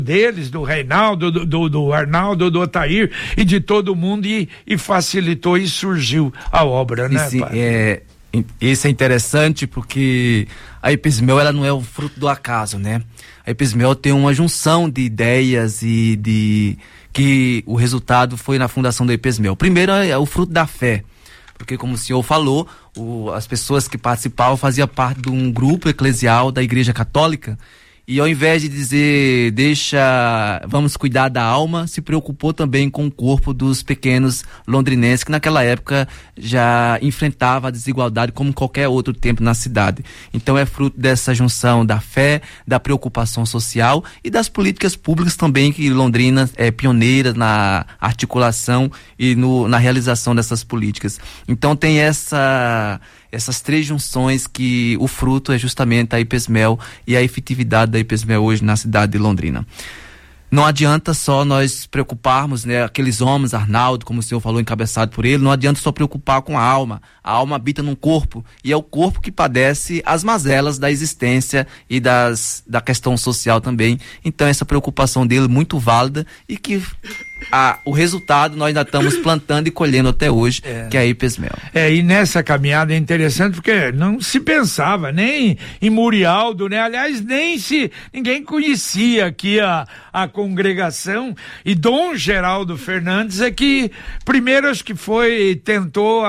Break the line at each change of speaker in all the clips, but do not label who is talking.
deles, do Reinaldo, do Arnaldo, do Otair e de todo mundo, e facilitou e surgiu a obra, né,
sim,
pai?
Isso é interessante porque a Epesmel, ela não é o fruto do acaso, né? A Epesmel tem uma junção de ideias e que o resultado foi na fundação da Epesmel. Primeiro é o fruto da fé, porque como o senhor falou, as pessoas que participavam faziam parte de um grupo eclesial da Igreja Católica, e ao invés de dizer, vamos cuidar da alma, se preocupou também com o corpo dos pequenos londrinenses, que naquela época já enfrentava a desigualdade como qualquer outro tempo na cidade. Então é fruto dessa junção da fé, da preocupação social e das políticas públicas também, que Londrina é pioneira na articulação e na realização dessas políticas. Então tem essas três junções, que o fruto é justamente a Epesmel e a efetividade da Epesmel hoje na cidade de Londrina. Não adianta só nós preocuparmos, né, aqueles homens, Arnaldo, como o senhor falou, encabeçado por ele, não adianta só preocupar com a alma. A alma habita num corpo, e é o corpo que padece as mazelas da existência e da questão social também. Então essa preocupação dele é muito válida, e que o resultado nós ainda estamos plantando e colhendo até hoje, que é a Epesmel.
E nessa caminhada é interessante porque não se pensava nem em Murialdo, né? Aliás, ninguém conhecia aqui a congregação, e Dom Geraldo Fernandes é que primeiro acho que tentou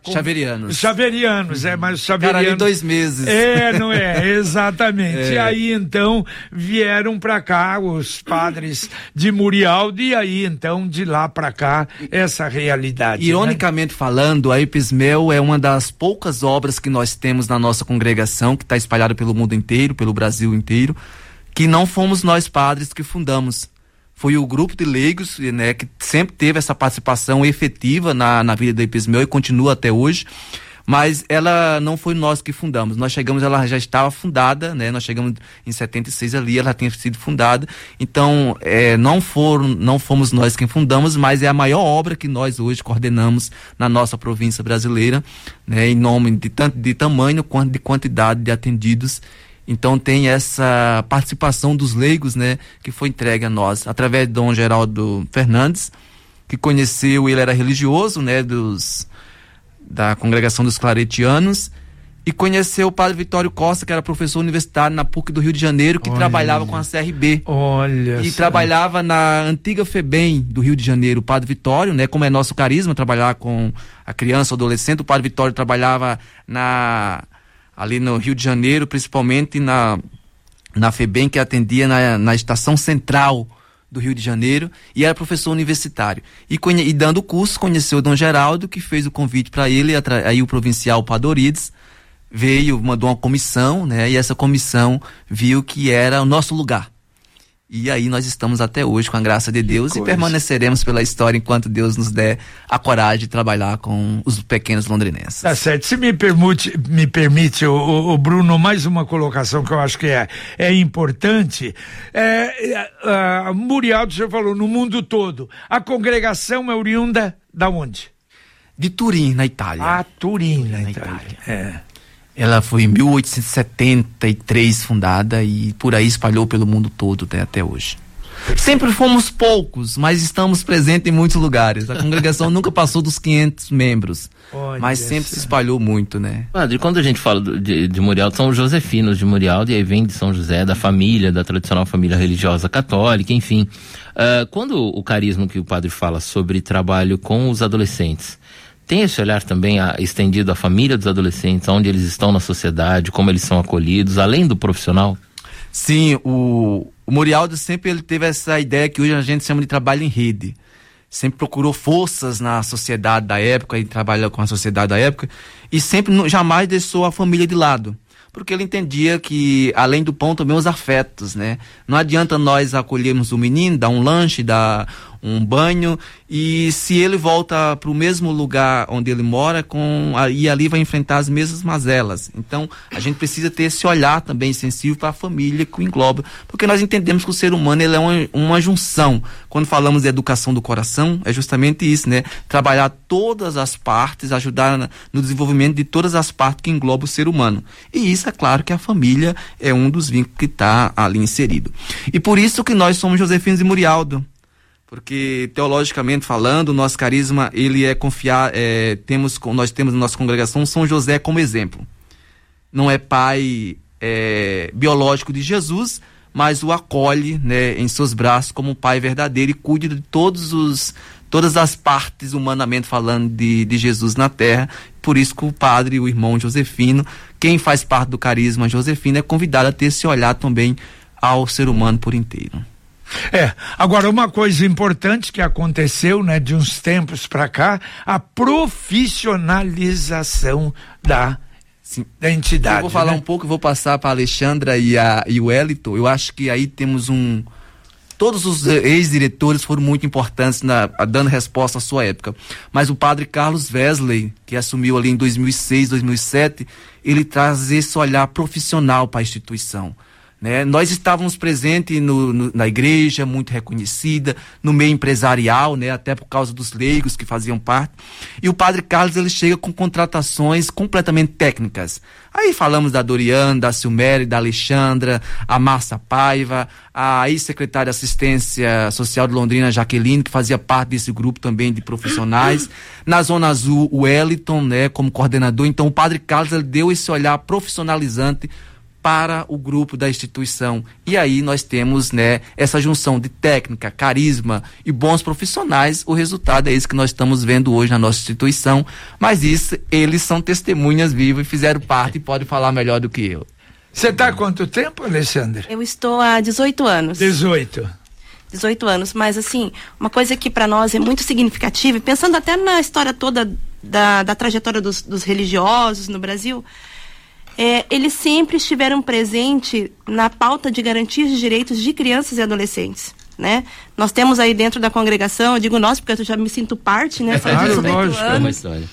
Xaverianos, mas Xaverianos...
Cara, ali 2 meses.
Não é, exatamente. E aí então vieram pra cá os padres de Murialdo, e aí então de lá pra cá essa realidade.
Ironicamente, né, falando, a Epesmel é uma das poucas obras que nós temos na nossa congregação, que está espalhada pelo mundo inteiro, pelo Brasil inteiro, que não fomos nós padres que fundamos. Foi o grupo de leigos, né, que sempre teve essa participação efetiva na vida da Epesmel e continua até hoje, mas ela não foi nós que fundamos. Nós chegamos, ela já estava fundada, né? Nós chegamos em 76 ali, ela tinha sido fundada. Então, não fomos nós quem fundamos, mas é a maior obra que nós hoje coordenamos na nossa província brasileira, né? Em nome de tanto de tamanho quanto de quantidade de atendidos. Então tem essa participação dos leigos, né, que foi entregue a nós, através de Dom Geraldo Fernandes, que conheceu, ele era religioso, né, da congregação dos claretianos, e conheceu o padre Vitório Costa, que era professor universitário na PUC do Rio de Janeiro, que trabalhava com a CRB. E trabalhava na antiga FEBEM do Rio de Janeiro. O padre Vitório, né, como é nosso carisma, trabalhar com a criança, o adolescente, o padre Vitório trabalhava ali no Rio de Janeiro, principalmente na FEBEM, que atendia na estação central do Rio de Janeiro, e era professor universitário. E dando curso, conheceu o Dom Geraldo, que fez o convite para ele, aí o provincial Padorides veio, mandou uma comissão, né? E essa comissão viu que era o nosso lugar. E aí nós estamos até hoje, com a graça de Deus, e permaneceremos pela história enquanto Deus nos der a coragem de trabalhar com os pequenos londrinenses. Tá
certo. Se me permite, o Bruno, mais uma colocação que eu acho que é importante. Murialdo, você falou, no mundo todo. A congregação é oriunda da onde?
De Turim, na Itália.
Turim, na Itália.
Ela foi em 1873 fundada e por aí espalhou pelo mundo todo, né, até hoje. Sempre fomos poucos, mas estamos presentes em muitos lugares. A congregação nunca passou dos 500 membros, mas sempre se espalhou muito, né?
Padre, quando a gente fala de Murialdo, são os josefinos de Murialdo, e aí vem de São José, da família, da tradicional família religiosa católica, enfim. Quando o carisma que o padre fala sobre trabalho com os adolescentes, tem esse olhar também estendido à família dos adolescentes, onde eles estão na sociedade, como eles são acolhidos, além do profissional?
Sim, o Murialdo sempre ele teve essa ideia que hoje a gente chama de trabalho em rede. Sempre procurou forças na sociedade da época e trabalhou com a sociedade da época, e sempre jamais deixou a família de lado. Porque ele entendia que, além do pão, também os afetos, né? Não adianta nós acolhermos o menino, dar um lanche, dar um banho, e se ele volta para o mesmo lugar onde ele mora, e ali vai enfrentar as mesmas mazelas. Então, a gente precisa ter esse olhar também sensível para a família que o engloba, porque nós entendemos que o ser humano ele é uma junção. Quando falamos de educação do coração, é justamente isso, né? Trabalhar todas as partes, ajudar no desenvolvimento de todas as partes que englobam o ser humano. E isso, é claro que a família é um dos vínculos que está ali inserido. E por isso que nós somos Josefinos e Murialdo, porque teologicamente falando, o nosso carisma ele é confiar, nós temos na nossa congregação São José como exemplo. Não é pai biológico de Jesus, mas o acolhe, né, em seus braços como um pai verdadeiro e cuida de todas as partes, humanamente falando, de Jesus na terra. Por isso que o padre, o irmão Josefino, quem faz parte do carisma Josefino, é convidado a ter esse olhar também ao ser humano por inteiro.
Agora uma coisa importante que aconteceu, né, de uns tempos para cá, a profissionalização da entidade.
Eu vou falar um pouco, vou passar para a Alexandra e o Wellington. Eu acho que aí temos todos os ex-diretores foram muito importantes dando resposta à sua época. Mas o padre Carlos Wesley, que assumiu ali em 2006, 2007, ele traz esse olhar profissional para a instituição. Né? Nós estávamos presentes na igreja, muito reconhecida, no meio empresarial, né? Até por causa dos leigos que faziam parte. E o padre Carlos ele chega com contratações completamente técnicas. Aí falamos da Doriana, da Silméria, da Alexandra, a Márcia Paiva, a ex-secretária de Assistência Social de Londrina, Jaqueline, que fazia parte desse grupo também de profissionais. Na Zona Azul, o Wellington, né, como coordenador. Então o padre Carlos ele deu esse olhar profissionalizante para o grupo da instituição. E aí nós temos, né, essa junção de técnica, carisma e bons profissionais. O resultado é esse que nós estamos vendo hoje na nossa instituição. Mas isso, eles são testemunhas vivas e fizeram parte e podem falar melhor do que eu.
Você está há quanto tempo, Alexandre?
Eu estou há 18 anos.
18
anos, mas assim, uma coisa que para nós é muito significativa, pensando até na história toda da trajetória dos religiosos no Brasil, eles sempre estiveram presentes na pauta de garantia de direitos de crianças e adolescentes, né? Nós temos aí dentro da congregação, eu digo nós porque eu já me sinto parte, né? São 18 anos.
É uma história.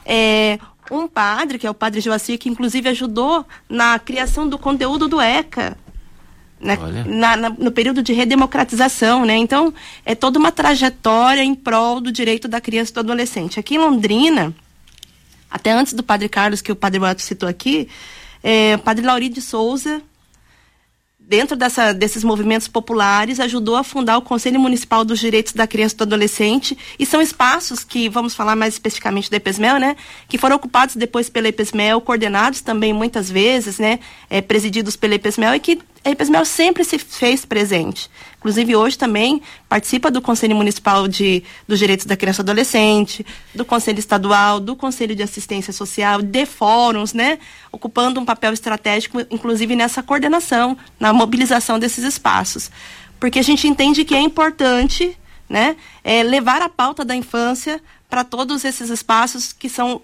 Um padre, que é o padre Joacir, que inclusive ajudou na criação do conteúdo do ECA, né? No período de redemocratização, né? Então, é toda uma trajetória em prol do direito da criança e do adolescente. Aqui em Londrina, até antes do padre Carlos, que o padre Boato citou aqui, o padre Lauri de Souza, dentro desses movimentos populares, ajudou a fundar o Conselho Municipal dos Direitos da Criança e do Adolescente, e são espaços que, vamos falar mais especificamente da EPESMEL, né, que foram ocupados depois pela EPESMEL, coordenados também muitas vezes, né, presididos pela EPESMEL, e que a EPESMEL sempre se fez presente. Inclusive hoje também participa do Conselho Municipal dos Direitos da Criança e do Adolescente, do Conselho Estadual, do Conselho de Assistência Social, de fóruns, né, ocupando um papel estratégico, inclusive nessa coordenação, na mobilização desses espaços. Porque a gente entende que é importante, né, levar a pauta da infância para todos esses espaços que são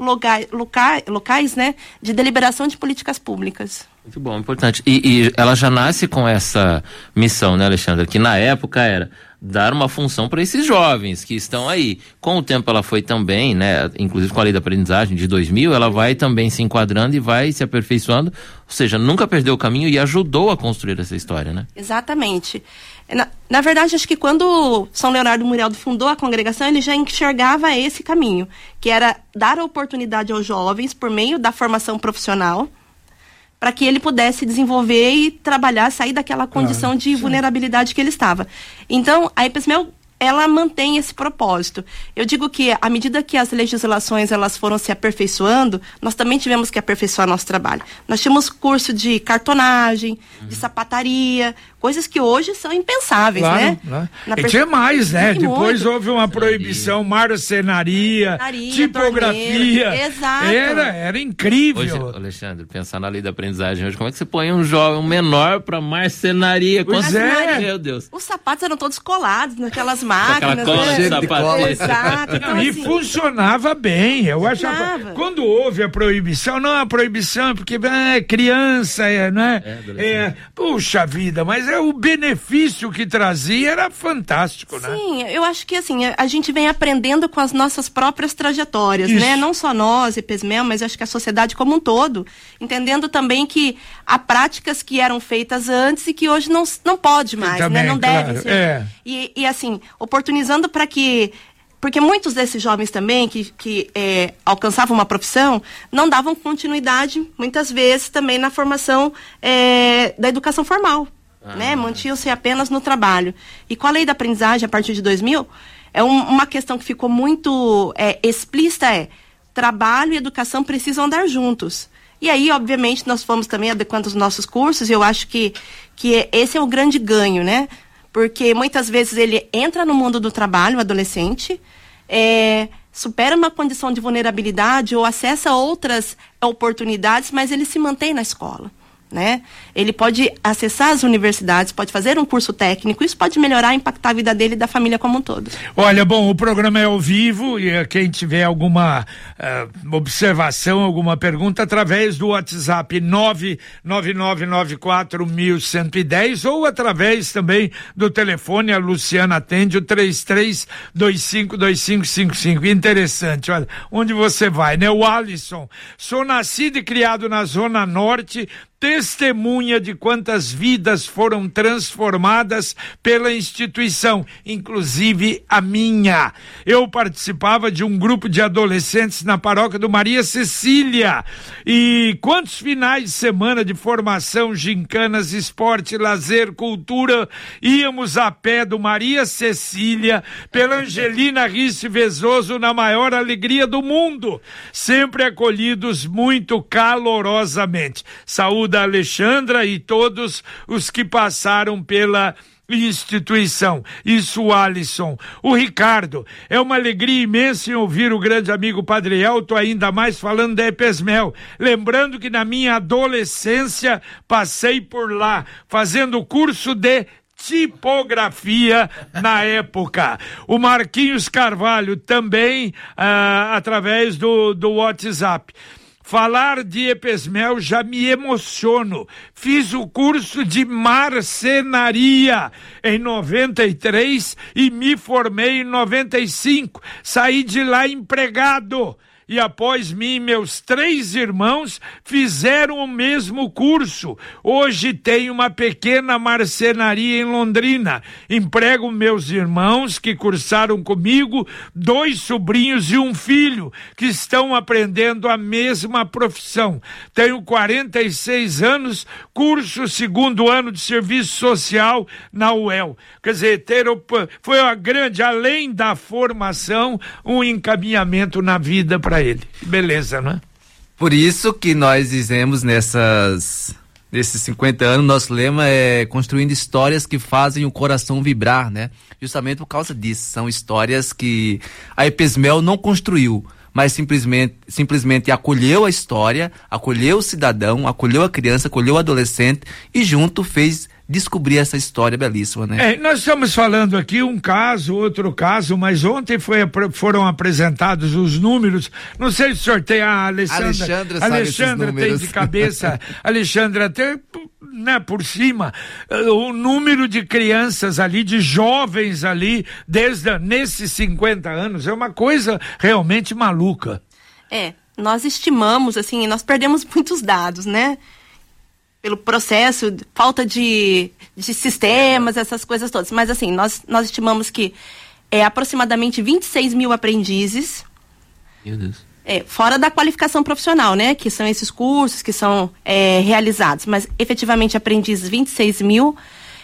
locais, né, de deliberação de políticas públicas.
Muito bom, importante. E ela já nasce com essa missão, né, Alexandra? Que na época era dar uma função para esses jovens que estão aí. Com o tempo ela foi também, né, inclusive com a lei da aprendizagem de 2000, ela vai também se enquadrando e vai se aperfeiçoando, ou seja, nunca perdeu o caminho e ajudou a construir essa história, né?
Exatamente. Na verdade, acho que quando São Leonardo Murialdo fundou a congregação, ele já enxergava esse caminho, que era dar a oportunidade aos jovens por meio da formação profissional, para que ele pudesse desenvolver e trabalhar, sair daquela condição de vulnerabilidade que ele estava. Então, a EPESMEL, ela mantém esse propósito. Eu digo que, à medida que as legislações elas foram se aperfeiçoando, nós também tivemos que aperfeiçoar nosso trabalho. Nós tínhamos curso de cartonagem, de sapataria, coisas que hoje são impensáveis, né?
E tinha mais, né? Depois houve uma proibição, marcenaria, tipografia.
Exato.
Era incrível.
Hoje, Alexandre, pensar na lei da aprendizagem hoje, como é que você põe um jovem menor para marcenaria?
Pois é.
Meu Deus.
Os sapatos eram todos colados naquelas máquinas,
Exato. Então, e assim, funcionava bem. Eu achava. Quando houve a proibição, não a proibição, porque criança, né? Puxa vida, mas o benefício que trazia era fantástico, né?
Sim, eu acho que assim, a gente vem aprendendo com as nossas próprias trajetórias, né? Não só nós, EPESMEL, mas acho que a sociedade como um todo, entendendo também que há práticas que eram feitas antes e que hoje não pode mais, também, né? Não deve ser. E assim, oportunizando para que... Porque muitos desses jovens também que alcançavam uma profissão não davam continuidade, muitas vezes, também na formação da educação formal, né? Mantinham-se apenas no trabalho. E com a lei da aprendizagem, a partir de 2000, uma questão que ficou muito explícita trabalho e educação precisam andar juntos. E aí, obviamente, nós fomos também adequando os nossos cursos, e eu acho que esse é o grande ganho, né? Porque muitas vezes ele entra no mundo do trabalho, o adolescente, supera uma condição de vulnerabilidade ou acessa outras oportunidades, mas ele se mantém na escola, né? Ele pode acessar as universidades, pode fazer um curso técnico, isso pode melhorar, impactar a vida dele e da família como um todo.
Olha, bom, o programa é ao vivo e quem tiver alguma observação, alguma pergunta, através do WhatsApp 999941110 ou através também do telefone, a Luciana atende o 33252555. Interessante, olha, onde você vai, né? O Alisson, sou nascido e criado na Zona Norte, testemunha de quantas vidas foram transformadas pela instituição, inclusive a minha. Eu participava de um grupo de adolescentes na paróquia do Maria Cecília. E quantos finais de semana de formação, gincanas, esporte, lazer, cultura, íamos a pé do Maria Cecília pela Angelina Risse Vezoso na maior alegria do mundo, sempre acolhidos muito calorosamente. Saúde a Alexandra e todos os que passaram pela instituição. Isso, Alisson. O Ricardo, é uma alegria imensa em ouvir o grande amigo Padre Elton, ainda mais falando da EPESMEL. Lembrando que na minha adolescência passei por lá, fazendo curso de tipografia na época. O Marquinhos Carvalho também através do WhatsApp. Falar de EPESMEL já me emociono. Fiz o curso de marcenaria em 93 e me formei em 95. Saí de lá empregado. E após mim, meus 3 irmãos fizeram o mesmo curso. Hoje tenho uma pequena marcenaria em Londrina. Emprego meus irmãos que cursaram comigo, 2 sobrinhos e um filho que estão aprendendo a mesma profissão. Tenho 46 anos, curso 2º ano de serviço social na UEL. Quer dizer, foi uma grande, além da formação, um encaminhamento na vida para ele. Beleza, né?
Por isso que nós dizemos nesses 50 anos, nosso lema é construindo histórias que fazem o coração vibrar, né? Justamente por causa disso, são histórias que a EPESMEL não construiu, mas simplesmente acolheu a história, acolheu o cidadão, acolheu a criança, acolheu o adolescente e junto fez descobrir essa história belíssima, né?
Nós estamos falando aqui um caso, outro caso, mas ontem foram apresentados os números. Não sei se o senhor tem a Alexandra tem de cabeça, Alexandra até, né, por cima, o número de crianças ali, de jovens ali, nesses 50 anos, é uma coisa realmente maluca.
Nós estimamos, assim, nós perdemos muitos dados, né? Pelo processo, falta de sistemas, essas coisas todas. Mas, assim, nós estimamos que aproximadamente 26 mil aprendizes.
Meu Deus.
Fora da qualificação profissional, né? Que são esses cursos que são realizados. Mas, efetivamente, aprendizes 26 mil.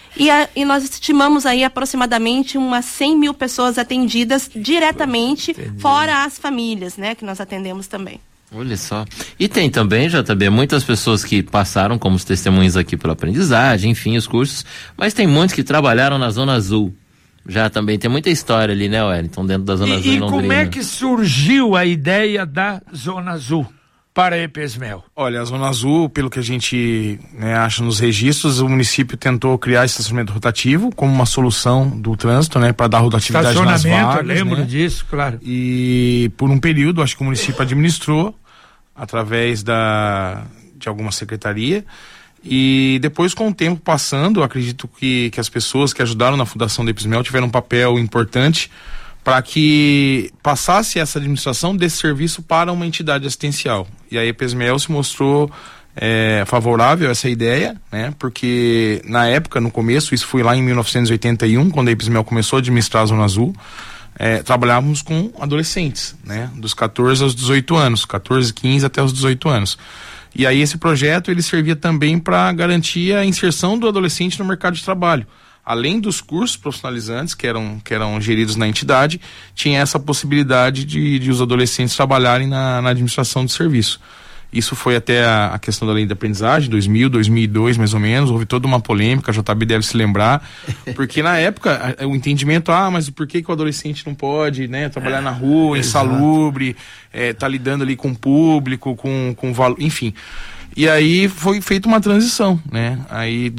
E nós estimamos aí aproximadamente umas 100 mil pessoas atendidas diretamente, fora as famílias, né? Que nós atendemos também.
Olha só. E tem também, JB, muitas pessoas que passaram como testemunhas aqui pela aprendizagem, enfim, os cursos, mas tem muitos que trabalharam na Zona Azul. Já também tem muita história ali, né, Wellington, dentro da Zona Azul.
E como é que surgiu a ideia da Zona Azul? para a EPESMEL?
Olha, a Zona Azul, pelo que a gente acha nos registros, o município tentou criar estacionamento rotativo como uma solução do trânsito, para dar rotatividade nas vagas.
Lembro disso, claro.
E por um período, acho que o município administrou através de alguma secretaria. E depois, com o tempo passando, acredito que as pessoas que ajudaram na fundação da EPESMEL tiveram um papel importante para que passasse essa administração desse serviço para uma entidade assistencial. E a EPESMEL se mostrou favorável a essa ideia, porque na época, no começo, isso foi lá em 1981, quando a EPESMEL começou a administrar a Zona Azul, trabalhávamos com adolescentes, dos 14 aos 18 anos, 14, 15 até os 18 anos. E aí esse projeto ele servia também para garantir a inserção do adolescente no mercado de trabalho. Além dos cursos profissionalizantes que eram geridos na entidade, tinha essa possibilidade de os adolescentes trabalharem na administração do serviço. Isso foi até a questão da lei de aprendizagem, 2000, 2002 mais ou menos, houve toda uma polêmica, a JB deve se lembrar, porque na época o entendimento, mas por que o adolescente não pode trabalhar na rua, insalubre, tá lidando ali com o público, com valor, enfim. E aí foi feita uma transição, aí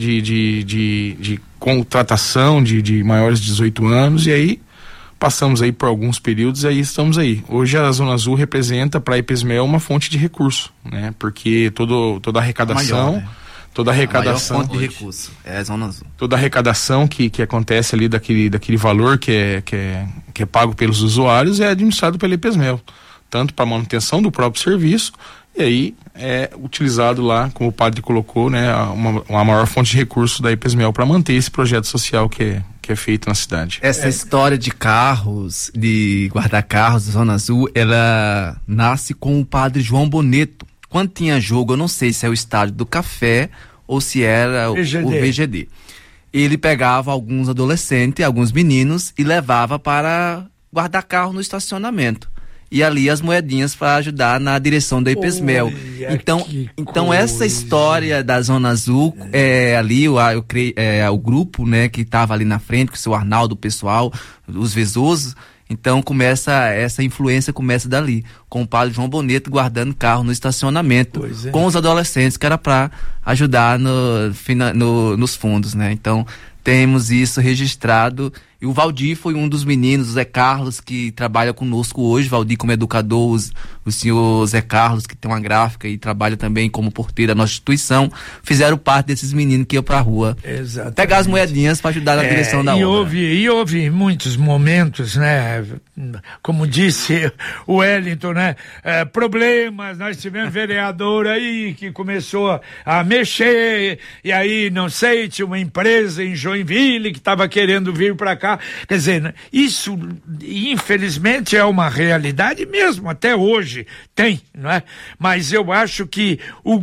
de contratação de maiores de 18 anos, e aí passamos aí por alguns períodos e aí estamos aí. Hoje a Zona Azul representa para a EPESMEL uma fonte de recurso, porque toda a arrecadação...
Maior,
toda a arrecadação...
A maior fonte de recurso é a Zona Azul.
Toda a arrecadação que acontece ali daquele valor que é pago pelos usuários é administrado pela EPESMEL, tanto para manutenção do próprio serviço, e aí é utilizado lá, como o padre colocou, uma maior fonte de recurso da EPESMEL para manter esse projeto social que é feito na cidade.
Essa história de carros, de guardar carros da Zona Azul, ela nasce com o padre João Boneto. Quando tinha jogo, eu não sei se é o estádio do Café ou se era o VGD. Ele pegava alguns adolescentes, alguns meninos e levava para guardar carro no estacionamento. E ali as moedinhas para ajudar na direção da EPESMEL. Então essa história da Zona Azul, ali o grupo, que estava ali na frente, com o seu Arnaldo, o pessoal, os Vezosos. Então essa influência começa dali, com o padre João Boneto guardando carro no estacionamento, com os adolescentes, que era para ajudar nos fundos, Então temos isso registrado. E o Valdir foi um dos meninos, o Zé Carlos, que trabalha conosco hoje, Valdir como educador, o senhor Zé Carlos, que tem uma gráfica e trabalha também como porteiro da nossa instituição, fizeram parte desses meninos que iam pra rua.
Exatamente.
Pegar as moedinhas para ajudar na direção da obra.
E houve muitos momentos, como disse o Wellington, problemas, nós tivemos vereador aí que começou a mexer, e aí, não sei, tinha uma empresa em Joinville que estava querendo vir para cá. Quer dizer, isso infelizmente é uma realidade mesmo, até hoje tem, Mas eu acho que o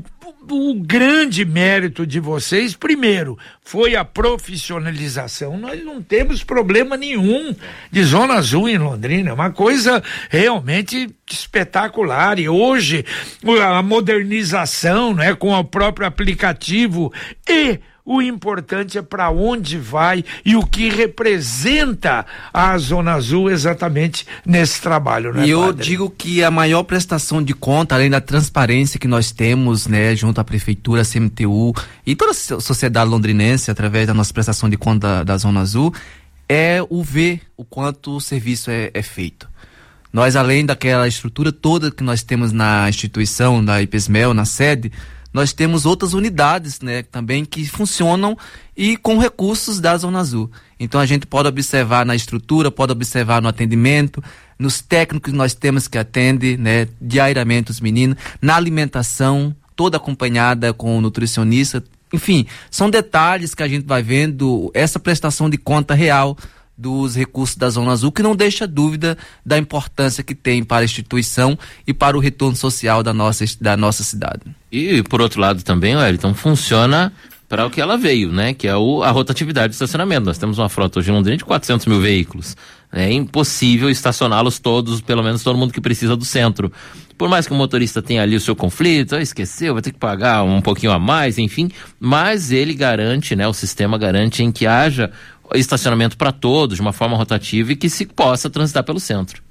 grande mérito de vocês, primeiro, foi a profissionalização. Nós não temos problema nenhum de Zona Azul em Londrina, é uma coisa realmente espetacular. E hoje a modernização, com o próprio aplicativo, e o importante é para onde vai e o que representa a Zona Azul exatamente nesse trabalho,
E eu digo que a maior prestação de conta, além da transparência que nós temos, junto à prefeitura, à CMTU e toda a sociedade londrinense, através da nossa prestação de conta da Zona Azul, é o ver o quanto o serviço é feito. Nós, além daquela estrutura toda que nós temos na instituição, da EPESMEL, na sede, nós temos outras unidades, também que funcionam e com recursos da Zona Azul. Então a gente pode observar na estrutura, pode observar no atendimento, nos técnicos que nós temos que atendem, diariamente os meninos, na alimentação, toda acompanhada com o nutricionista. Enfim, são detalhes que a gente vai vendo, essa prestação de conta real dos recursos da Zona Azul, que não deixa dúvida da importância que tem para a instituição e para o retorno social da nossa cidade.
E, por outro lado também, Wellington, funciona para o que ela veio, que é a rotatividade de estacionamento. Nós temos uma frota hoje em Londrina de 400 mil veículos. É impossível estacioná-los todos, pelo menos todo mundo que precisa do centro. Por mais que o motorista tenha ali o seu conflito, esqueceu, vai ter que pagar um pouquinho a mais, enfim, mas ele garante, o sistema garante em que haja estacionamento para todos, de uma forma rotativa, e que se possa transitar pelo centro.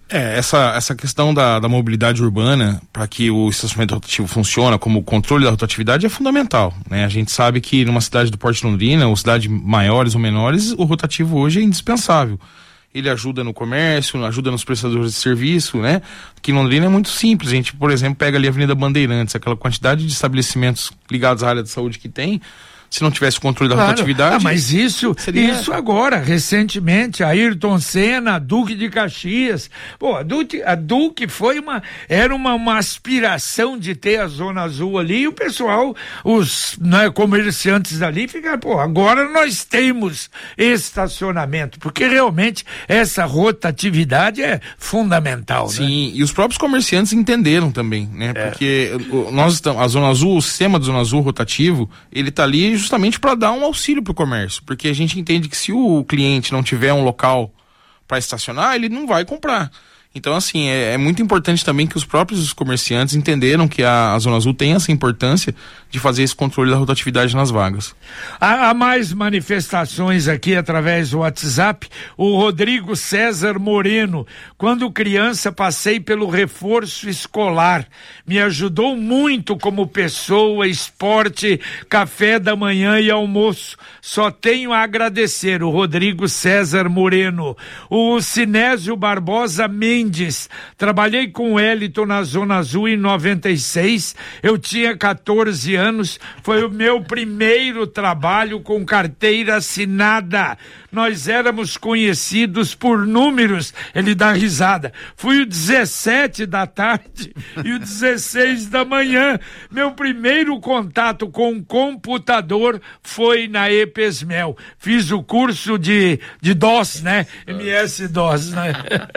Essa questão da mobilidade urbana, para que o estacionamento rotativo funcione, como o controle da rotatividade, é fundamental, né? A gente sabe que numa cidade do porte de Londrina, ou cidades maiores ou menores, o rotativo hoje é indispensável. Ele ajuda no comércio, ajuda nos prestadores de serviço, né? Aqui em Londrina é muito simples. A gente, por exemplo, pega ali a Avenida Bandeirantes, aquela quantidade de estabelecimentos ligados à área de saúde que tem. Se não tivesse controle da rotatividade...
mas isso agora, recentemente, Ayrton Senna, Duque de Caxias. Pô, a Duque foi era uma aspiração de ter a Zona Azul ali, e o pessoal, os comerciantes ali ficaram, pô, agora nós temos estacionamento, porque realmente essa rotatividade é fundamental,
Sim, né? E os próprios comerciantes entenderam também, né? Porque a Zona Azul, o sistema da Zona Azul rotativo, ele tá ali justamente para dar um auxílio para o comércio, porque a gente entende que se o cliente não tiver um local para estacionar, ele não vai comprar. Então, assim, é muito importante também que os próprios comerciantes entenderam que a Zona Azul tem essa importância de fazer esse controle da rotatividade nas vagas.
Há mais manifestações aqui através do WhatsApp. O Rodrigo César Moreno: quando criança passei pelo reforço escolar, me ajudou muito como pessoa, esporte, café da manhã e almoço. Só tenho a agradecer. O Rodrigo César Moreno. O Sinésio Barbosa Mendes: trabalhei com o Eliton na Zona Azul em 96, eu tinha 14 anos, foi o meu primeiro trabalho com carteira assinada. Nós éramos conhecidos por números. Ele dá risada. Fui o 17 da tarde e o 16 da manhã. Meu primeiro contato com computador foi na EPESMEL. Fiz o curso de DOS, né? MS-DOS, né?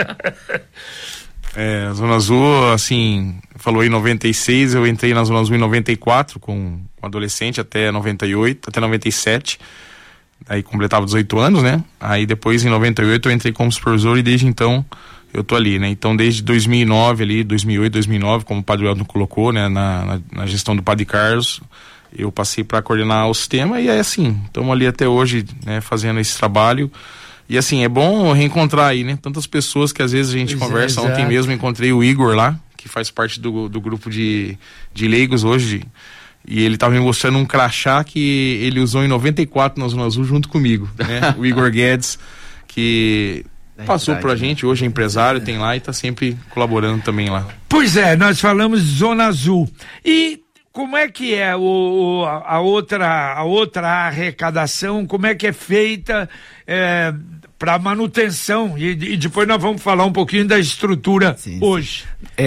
A Zona Azul, assim, falou em 96, eu entrei na Zona Azul em 94, com adolescente, até 98, até 97. Aí completava 18 anos, né? Aí depois, em 98, eu entrei como supervisor e desde então eu tô ali, né? Então, desde 2009 ali, 2008, 2009, como o Padre Elton colocou, né? Na gestão do Padre Carlos, eu passei para coordenar o sistema e é assim, estamos ali até hoje, né? Fazendo esse trabalho. E assim, é bom reencontrar aí, né? Tantas pessoas que às vezes a gente conversa. Ontem mesmo encontrei o Igor lá, que faz parte do grupo de leigos hoje. E ele estava me mostrando um crachá que ele usou em 94 na Zona Azul junto comigo, né? O Igor Guedes, que passou pra gente, hoje é empresário, tem lá e está sempre colaborando também lá.
Pois é, nós falamos de Zona Azul. E como é que é a outra arrecadação, como é que é feita para manutenção? E depois nós vamos falar um pouquinho da estrutura hoje.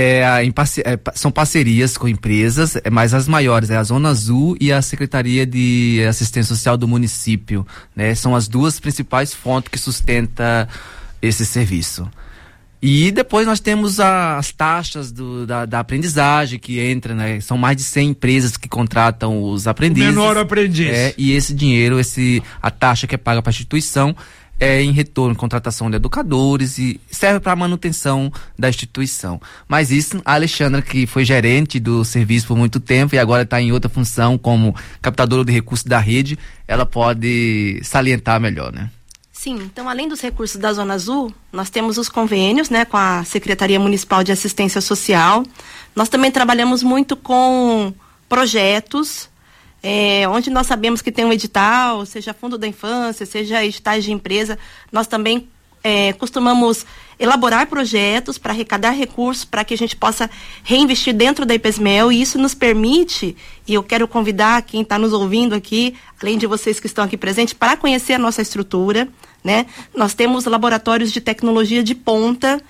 São parcerias com empresas, mas as maiores é a Zona Azul e a Secretaria de Assistência Social do município, né? São as duas principais fontes que sustentam esse serviço. E depois nós temos as taxas da aprendizagem que entra, né? São mais de 100 empresas que contratam os aprendizes.
Menor aprendiz.
E esse dinheiro, a taxa que é paga para a instituição é em retorno, contratação de educadores e serve para a manutenção da instituição. Mas isso, a Alexandra, que foi gerente do serviço por muito tempo e agora está em outra função como captadora de recursos da rede, ela pode salientar melhor, né?
Sim, então além dos recursos da Zona Azul, nós temos os convênios, né, com a Secretaria Municipal de Assistência Social. Nós também trabalhamos muito com projetos, onde nós sabemos que tem um edital, seja Fundo da Infância, seja editais de empresa. Nós também costumamos elaborar projetos para arrecadar recursos para que a gente possa reinvestir dentro da EPESMEL, e isso nos permite, e eu quero convidar quem está nos ouvindo aqui, além de vocês que estão aqui presentes, para conhecer a nossa estrutura, né? Nós temos laboratórios de tecnologia de ponta,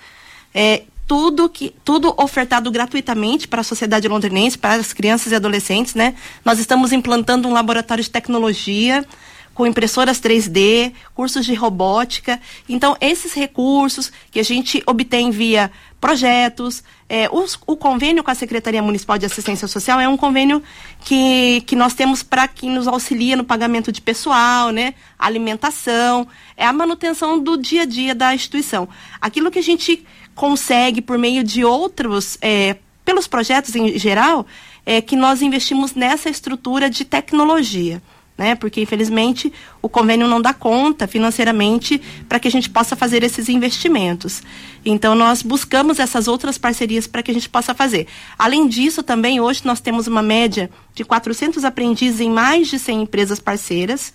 tudo ofertado gratuitamente para a sociedade londrinense, para as crianças e adolescentes, né? Nós estamos implantando um laboratório de tecnologia com impressoras 3D, cursos de robótica. Então, esses recursos que a gente obtém via projetos, o convênio com a Secretaria Municipal de Assistência Social é um convênio que nós temos para quem nos auxilia no pagamento de pessoal, né? Alimentação, é a manutenção do dia a dia da instituição. Aquilo que a gente consegue por meio de outros, pelos projetos em geral, é que nós investimos nessa estrutura de tecnologia, né? Porque infelizmente o convênio não dá conta financeiramente para que a gente possa fazer esses investimentos. Então nós buscamos essas outras parcerias para que a gente possa fazer. Além disso, também hoje nós temos uma média de 400 aprendizes em mais de 100 empresas parceiras.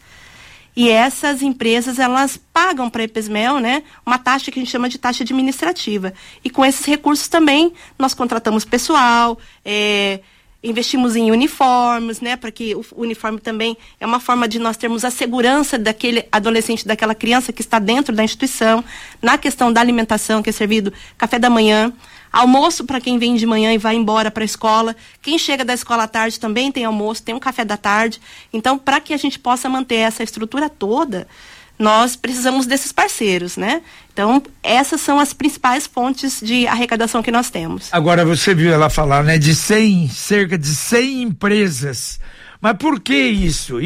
E essas empresas, elas pagam para a EPESMEL, né, uma taxa que a gente chama de taxa administrativa. E com esses recursos também, nós contratamos pessoal, investimos em uniformes, né, para que o uniforme também é uma forma de nós termos a segurança daquele adolescente, daquela criança que está dentro da instituição, na questão da alimentação, que é servido café da manhã, almoço para quem vem de manhã e vai embora para a escola. Quem chega da escola à tarde também tem almoço, tem um café da tarde. Então, para que a gente possa manter essa estrutura toda, nós precisamos desses parceiros, né? Então, essas são as principais fontes de arrecadação que nós temos.
Agora, você viu ela falar, né, de cerca de 100 empresas. Mas por que isso?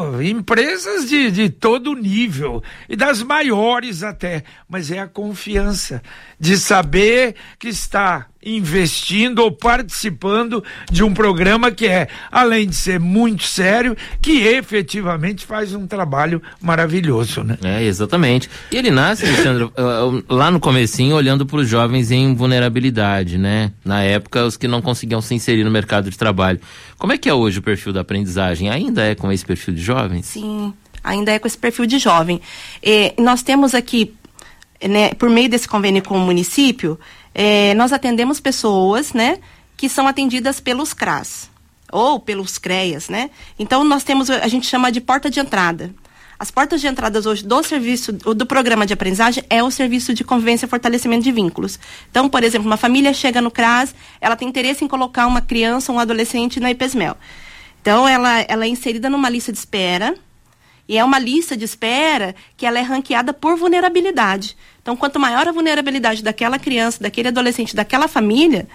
Empresas de todo nível, e das maiores até, mas é a confiança de saber que está investindo ou participando de um programa que é, além de ser muito sério, que efetivamente faz um trabalho maravilhoso, né?
Exatamente. E ele nasce, Alexandre, lá no comecinho, olhando para os jovens em vulnerabilidade, né? Na época, os que não conseguiam se inserir no mercado de trabalho. Como é que é hoje o perfil da aprendizagem? Ainda é com esse perfil de jovens?
Sim, ainda é com esse perfil de jovem. Nós temos aqui, né, por meio desse convênio com o município, nós atendemos pessoas, né, que são atendidas pelos CRAS ou pelos CREAS, né? Então nós temos, a gente chama de porta de entrada. As portas de entrada hoje do serviço, do programa de aprendizagem, é o serviço de convivência e fortalecimento de vínculos. Então, por exemplo, uma família chega no CRAS, ela tem interesse em colocar uma criança ou um adolescente na EPESMEL. Então, ela é inserida numa lista de espera, e é uma lista de espera que ela é ranqueada por vulnerabilidade. Então, quanto maior a vulnerabilidade daquela criança, daquele adolescente, daquela família,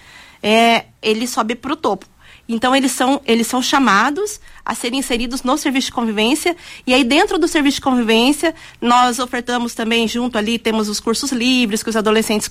ele sobe para o topo. Então, eles são chamados a serem inseridos no serviço de convivência, e aí dentro do serviço de convivência, nós ofertamos também, junto ali, temos os cursos livres, que os adolescentes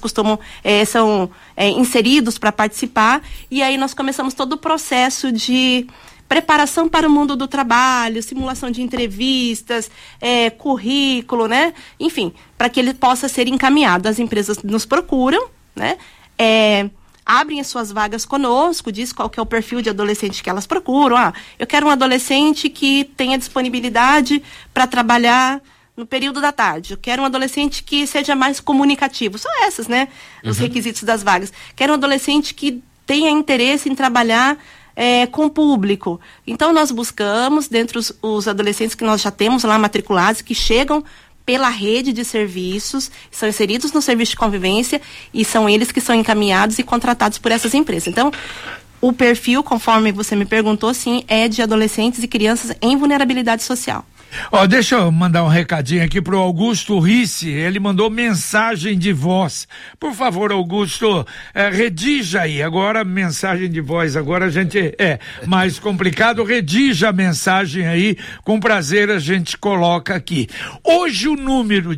são inseridos para participar, e aí nós começamos todo o processo de preparação para o mundo do trabalho, simulação de entrevistas, currículo, né? Enfim, para que ele possa ser encaminhado. As empresas nos procuram, né? Abrem as suas vagas conosco, diz qual que é o perfil de adolescente que elas procuram. Eu quero um adolescente que tenha disponibilidade para trabalhar no período da tarde. Eu quero um adolescente que seja mais comunicativo. São esses, né? Os requisitos das vagas. Quero um adolescente que tenha interesse em trabalhar com o público. Então, nós buscamos, dentre os adolescentes que nós já temos lá matriculados, que chegam pela rede de serviços, são inseridos no serviço de convivência, e são eles que são encaminhados e contratados por essas empresas. Então, o perfil, conforme você me perguntou, sim, é de adolescentes e crianças em vulnerabilidade social.
Deixa eu mandar um recadinho aqui pro Augusto Risse. Ele mandou mensagem de voz. Por favor, Augusto, redija aí. Agora, mensagem de voz. Agora a gente mais complicado. Redija a mensagem aí. Com prazer a gente coloca aqui. Hoje o número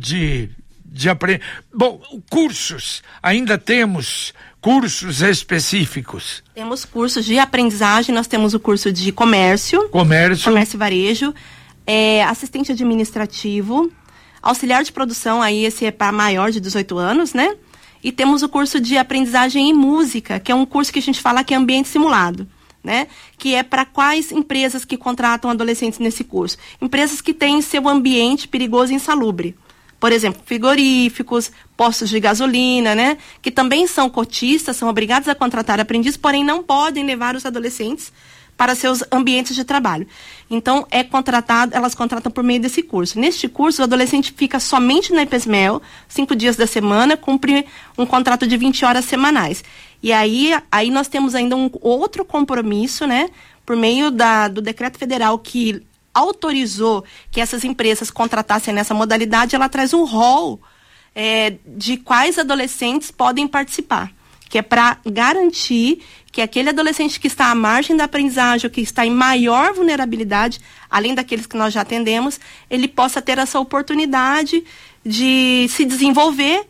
cursos. Ainda temos cursos específicos.
Temos cursos de aprendizagem. Nós temos o curso de comércio e varejo. Assistente administrativo, auxiliar de produção, aí esse é para maior de 18 anos, né? E temos o curso de aprendizagem em música, que é um curso que a gente fala que é ambiente simulado, né? Que é para quais empresas que contratam adolescentes nesse curso? Empresas que têm seu ambiente perigoso e insalubre. Por exemplo, frigoríficos, postos de gasolina, né? Que também são cotistas, são obrigados a contratar aprendizes, porém não podem levar os adolescentes para seus ambientes de trabalho. Então, elas contratam por meio desse curso. Neste curso, o adolescente fica somente na EPESMEL, 5 dias da semana, cumpre um contrato de 20 horas semanais. E aí nós temos ainda um outro compromisso, né, por meio do decreto federal que autorizou que essas empresas contratassem nessa modalidade. Ela traz um rol de quais adolescentes podem participar, que é para garantir que aquele adolescente que está à margem da aprendizagem, ou que está em maior vulnerabilidade, além daqueles que nós já atendemos, ele possa ter essa oportunidade de se desenvolver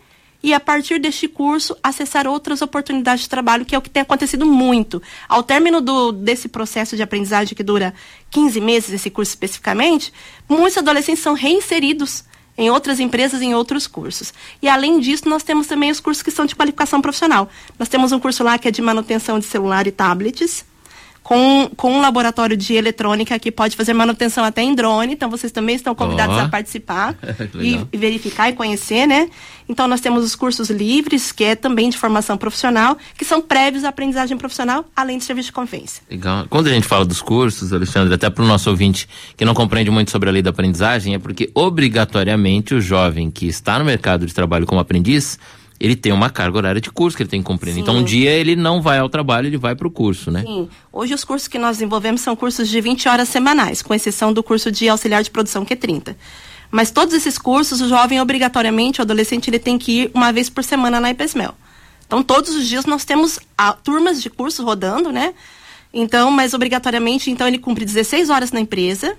e a partir deste curso acessar outras oportunidades de trabalho, que é o que tem acontecido muito. Ao término desse processo de aprendizagem que dura 15 meses, esse curso especificamente, muitos adolescentes são reinseridos em outras empresas, em outros cursos. E além disso, nós temos também os cursos que são de qualificação profissional. Nós temos um curso lá que é de manutenção de celular e tablets, com um laboratório de eletrônica que pode fazer manutenção até em drone, então vocês também estão convidados a participar e verificar e conhecer, né? Então nós temos os cursos livres, que é também de formação profissional, que são prévios à aprendizagem profissional, além do serviço de convivência.
Legal. Quando a gente fala dos cursos, Alexandre, até para o nosso ouvinte que não compreende muito sobre a lei da aprendizagem, é porque obrigatoriamente o jovem que está no mercado de trabalho como aprendiz, ele tem uma carga horária de curso que ele tem que cumprir. Sim. Então, um dia ele não vai ao trabalho, ele vai para o curso, né? Sim.
Hoje os cursos que nós desenvolvemos são cursos de 20 horas semanais, com exceção do curso de auxiliar de produção, que é 30. Mas todos esses cursos, o jovem, obrigatoriamente, o adolescente, ele tem que ir uma vez por semana na IPESMEL. Então, todos os dias nós temos turmas de curso rodando, né? Então, mas obrigatoriamente, então, ele cumpre 16 horas na empresa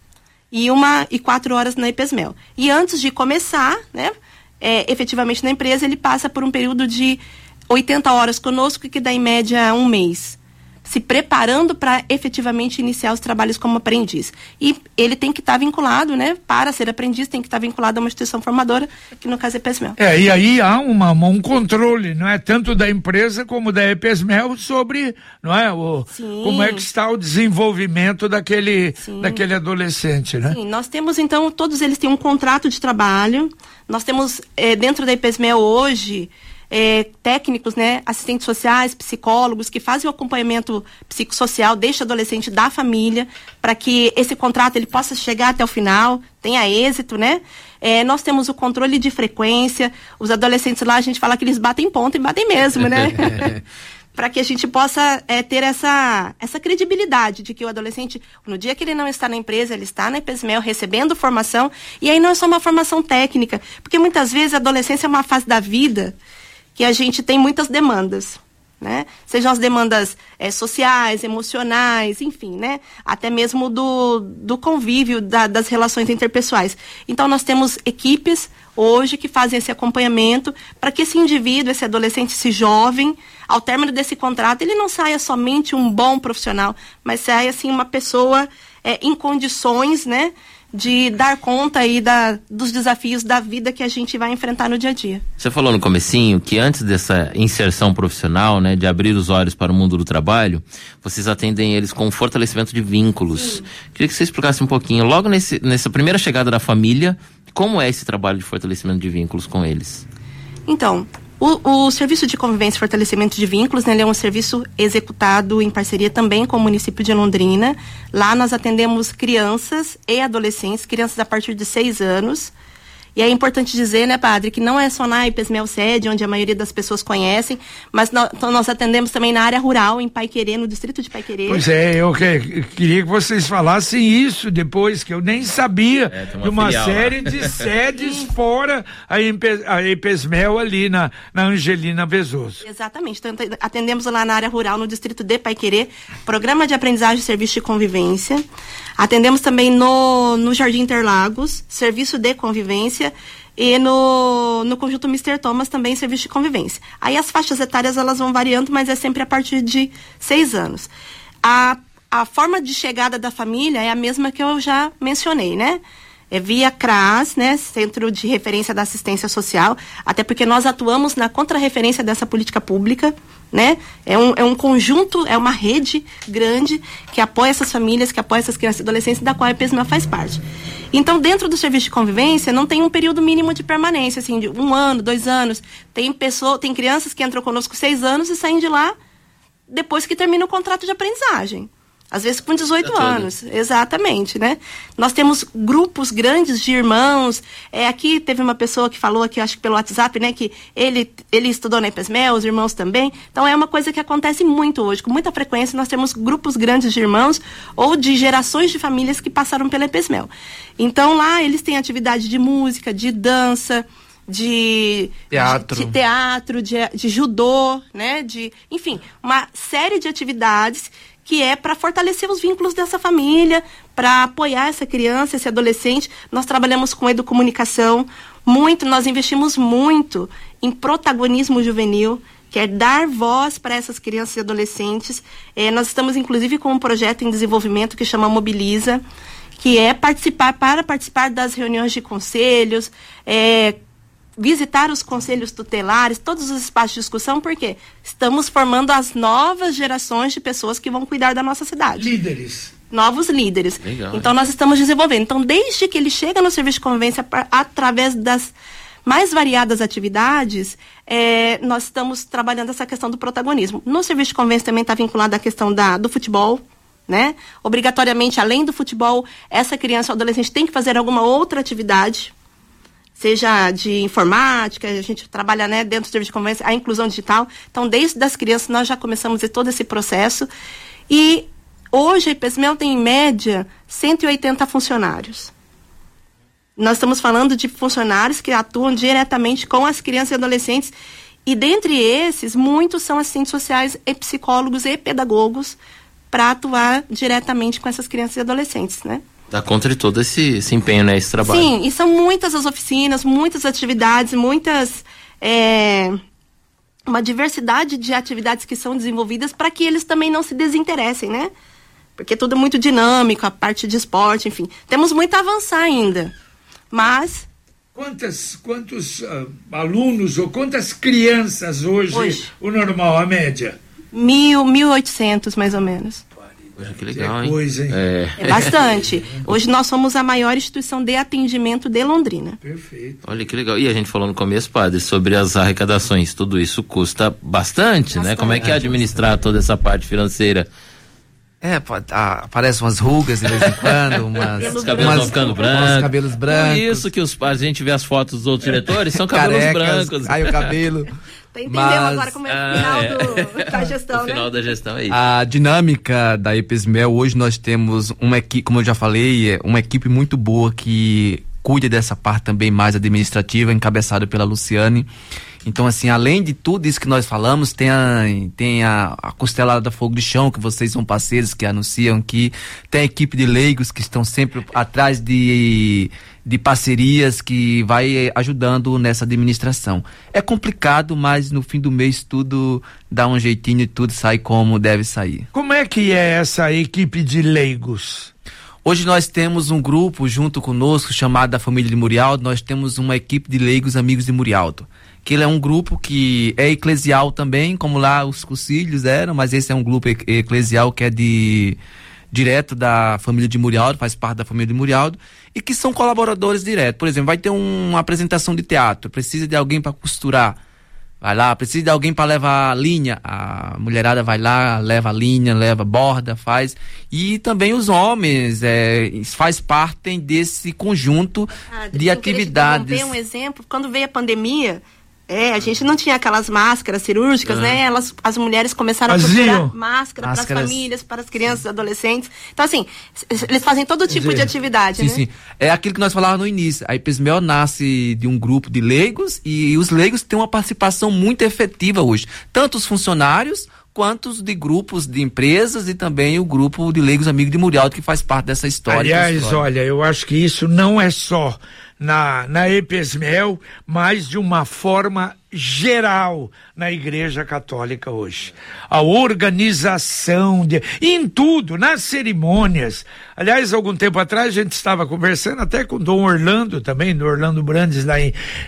e 4 horas na IPESMEL. E antes de começar, né? Efetivamente na empresa, ele passa por um período de 80 horas conosco, que dá em média 1 mês, se preparando para efetivamente iniciar os trabalhos como aprendiz. E ele tem que estar vinculado, né? Para ser aprendiz, tem que estar vinculado a uma instituição formadora, que no caso é a IPESMEL.
E aí há um controle, não é? Tanto da empresa como da IPESMEL sobre, não é? Como é que está o desenvolvimento daquele adolescente, né?
Sim, nós temos então, todos eles têm um contrato de trabalho. Nós temos dentro da IPESMEL hoje técnicos, né, assistentes sociais, psicólogos, que fazem o acompanhamento psicossocial deste adolescente, da família, para que esse contrato ele possa chegar até o final, tenha êxito, né? Nós temos o controle de frequência. Os adolescentes lá, a gente fala que eles batem ponto, e batem mesmo, né? Para que a gente possa ter essa credibilidade de que o adolescente, no dia que ele não está na empresa, ele está na IPESMEL recebendo formação. E aí não é só uma formação técnica, porque muitas vezes a adolescência é uma fase da vida que a gente tem muitas demandas, né? Sejam as demandas sociais, emocionais, enfim, né? Até mesmo do convívio, das relações interpessoais. Então nós temos equipes hoje que fazem esse acompanhamento para que esse indivíduo, esse adolescente, esse jovem, ao término desse contrato, ele não saia somente um bom profissional, mas saia assim uma pessoa em condições, né, de dar conta aí dos desafios da vida que a gente vai enfrentar no dia a dia.
Você falou no comecinho que antes dessa inserção profissional, né, de abrir os olhos para o mundo do trabalho, vocês atendem eles com fortalecimento de vínculos. Sim. Queria que você explicasse um pouquinho, logo nessa primeira chegada da família, como é esse trabalho de fortalecimento de vínculos com eles?
Então, o Serviço de Convivência e Fortalecimento de Vínculos, né, ele é um serviço executado em parceria também com o município de Londrina. Lá nós atendemos crianças e adolescentes, crianças a partir de 6 anos. E é importante dizer, né, padre, que não é só na IPESMEL sede, onde a maioria das pessoas conhecem, mas nós atendemos também na área rural, em Paiquerê, no distrito de Paiquerê.
Pois eu queria que vocês falassem isso depois, que eu nem sabia de uma série de sedes fora a IPESMEL ali na Angelina Vezoso.
Exatamente, então atendemos lá na área rural, no distrito de Paiquerê, programa de aprendizagem e serviço de convivência. Atendemos também no Jardim Interlagos, serviço de convivência, e no Conjunto Mr. Thomas também serviço de convivência. Aí as faixas etárias elas vão variando, mas é sempre a partir de 6 anos. A forma de chegada da família é a mesma que eu já mencionei, né? É via CRAS, né, Centro de Referência da Assistência Social, até porque nós atuamos na contrarreferência dessa política pública, né? É um conjunto, é uma rede grande que apoia essas famílias, que apoia essas crianças e adolescentes, da qual a IPESMEL faz parte. Então, dentro do serviço de convivência, não tem um período mínimo de permanência, assim, de 1 ano, 2 anos. Tem crianças que entram conosco 6 anos e saem de lá depois que termina o contrato de aprendizagem. Às vezes com 18 anos, exatamente, né? Nós temos grupos grandes de irmãos. Aqui teve uma pessoa que falou aqui, acho que pelo WhatsApp, né? Que ele estudou na IPESMEL, os irmãos também. Então é uma coisa que acontece muito hoje. Com muita frequência nós temos grupos grandes de irmãos ou de gerações de famílias que passaram pela IPESMEL. Então lá eles têm atividade de música, de dança, de teatro, de judô, né? Enfim, uma série de atividades que é para fortalecer os vínculos dessa família, para apoiar essa criança, esse adolescente. Nós trabalhamos com educomunicação, Nós investimos muito em protagonismo juvenil, que é dar voz para essas crianças e adolescentes. Nós estamos, inclusive, com um projeto em desenvolvimento que chama Mobiliza, que é participar das reuniões de conselhos, visitar os conselhos tutelares, todos os espaços de discussão, porque estamos formando as novas gerações de pessoas que vão cuidar da nossa cidade.
Líderes.
Novos líderes.
Legal,
então, nós estamos desenvolvendo. Então, desde que ele chega no serviço de convivência, através das mais variadas atividades, nós estamos trabalhando essa questão do protagonismo. No serviço de convivência também está vinculada a questão do futebol, né? Obrigatoriamente, além do futebol, essa criança ou adolescente tem que fazer alguma outra atividade, seja de informática, a gente trabalha, né, dentro do serviço de convivência, a inclusão digital. Então, desde as crianças, nós já começamos todo esse processo. E hoje a IPESMEL tem, em média, 180 funcionários. Nós estamos falando de funcionários que atuam diretamente com as crianças e adolescentes, e dentre esses, muitos são assistentes sociais e psicólogos e pedagogos para atuar diretamente com essas crianças e adolescentes, né?
Dá conta de todo esse empenho, né, esse trabalho.
Sim, e são muitas as oficinas, muitas atividades, uma diversidade de atividades que são desenvolvidas para que eles também não se desinteressem, né? Porque tudo é muito dinâmico, a parte de esporte, enfim. Temos muito a avançar ainda. Mas...
Quantos alunos ou quantas crianças hoje, o normal, a média?
1.800, mais ou menos.
Poxa, que legal, hein?
Coisa, hein?
É bastante. Hoje nós somos a maior instituição de atendimento de Londrina.
Perfeito.
Olha que legal. E a gente falou no começo, padre, sobre as arrecadações. Tudo isso custa bastante, né? Como é que é administrar toda essa parte financeira?
Aparecem umas rugas de vez em quando,
os cabelos vão ficando brancos.
Cabelos brancos.
Por isso que a gente vê as fotos dos outros diretores, são cabelos brancos.
Aí o cabelo.
Tá entendendo agora como é o final da gestão,
o final da gestão é isso.
A dinâmica da IPESMEL, hoje nós temos uma equipe, como eu já falei, uma equipe muito boa que cuida dessa parte também mais administrativa, encabeçada pela Luciane. Então, assim, além de tudo isso que nós falamos, tem a Costelada da Fogo de Chão, que vocês são parceiros, que anunciam que tem a equipe de leigos que estão sempre atrás de parcerias que vai ajudando nessa administração. É complicado, mas no fim do mês tudo dá um jeitinho e tudo sai como deve sair.
Como é que é essa equipe de leigos?
Hoje nós temos um grupo junto conosco chamado da Família de Murialdo. Nós temos uma equipe de leigos amigos de Murialdo, que ele é um grupo que é eclesial também, como lá os cursilhos eram, mas esse é um grupo eclesial que é direto da Família de Murialdo, faz parte da Família de Murialdo, e que são colaboradores diretos. Por exemplo, vai ter uma apresentação de teatro, precisa de alguém para costurar, vai lá, precisa de alguém para levar a linha, a mulherada vai lá, leva a linha, leva borda, faz, e também os homens faz parte desse conjunto de atividades.
Um exemplo, quando veio a pandemia, a gente não tinha aquelas máscaras cirúrgicas, né? As mulheres começaram a procurar máscara para as famílias, para as crianças e adolescentes. Então, assim, eles fazem todo tipo de atividade, né?
Sim. É aquilo que nós falávamos no início. A IPESMEL nasce de um grupo de leigos e os leigos têm uma participação muito efetiva hoje. Tanto os funcionários quanto os de grupos de empresas e também o grupo de leigos amigos de Murialdo, que faz parte dessa história.
Aliás, olha, eu acho que isso não é só na IPESMEL, mas de uma forma geral na Igreja Católica hoje. A organização em tudo, nas cerimônias. Aliás, algum tempo atrás a gente estava conversando até com o Dom Orlando também, do Orlando Brandes lá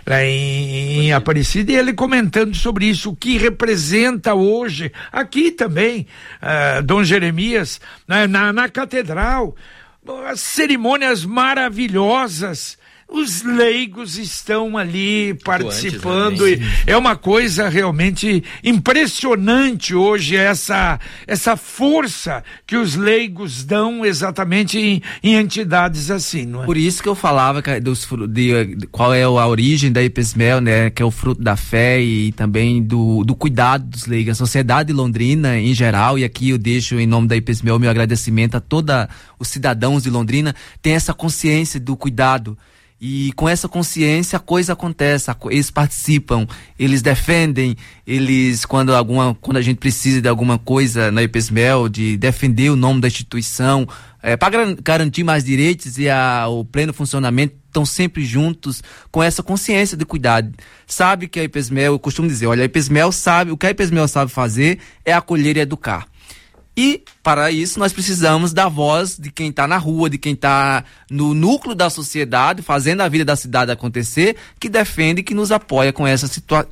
em Aparecida, e ele comentando sobre isso, o que representa hoje, aqui também, Dom Jeremias, na catedral, as cerimônias maravilhosas. Os leigos estão ali participando, e é uma coisa realmente impressionante hoje essa força que os leigos dão exatamente em entidades assim, não é?
Por isso que eu falava qual é a origem da IPESMEL, né, que é o fruto da fé e também do cuidado dos leigos. A sociedade londrina em geral, e aqui eu deixo em nome da IPESMEL meu agradecimento a todos os cidadãos de Londrina, tem essa consciência do cuidado. E com essa consciência a coisa acontece, eles participam, eles defendem, quando a gente precisa de alguma coisa na IPESMEL, de defender o nome da instituição, para garantir mais direitos e o pleno funcionamento, estão sempre juntos com essa consciência de cuidar. Sabe que a IPESMEL, eu costumo dizer, olha, a IPESMEL sabe, o que a IPESMEL sabe fazer é acolher e educar. E, para isso, nós precisamos da voz de quem está na rua, de quem está no núcleo da sociedade, fazendo a vida da cidade acontecer, que defende e que nos apoia com essas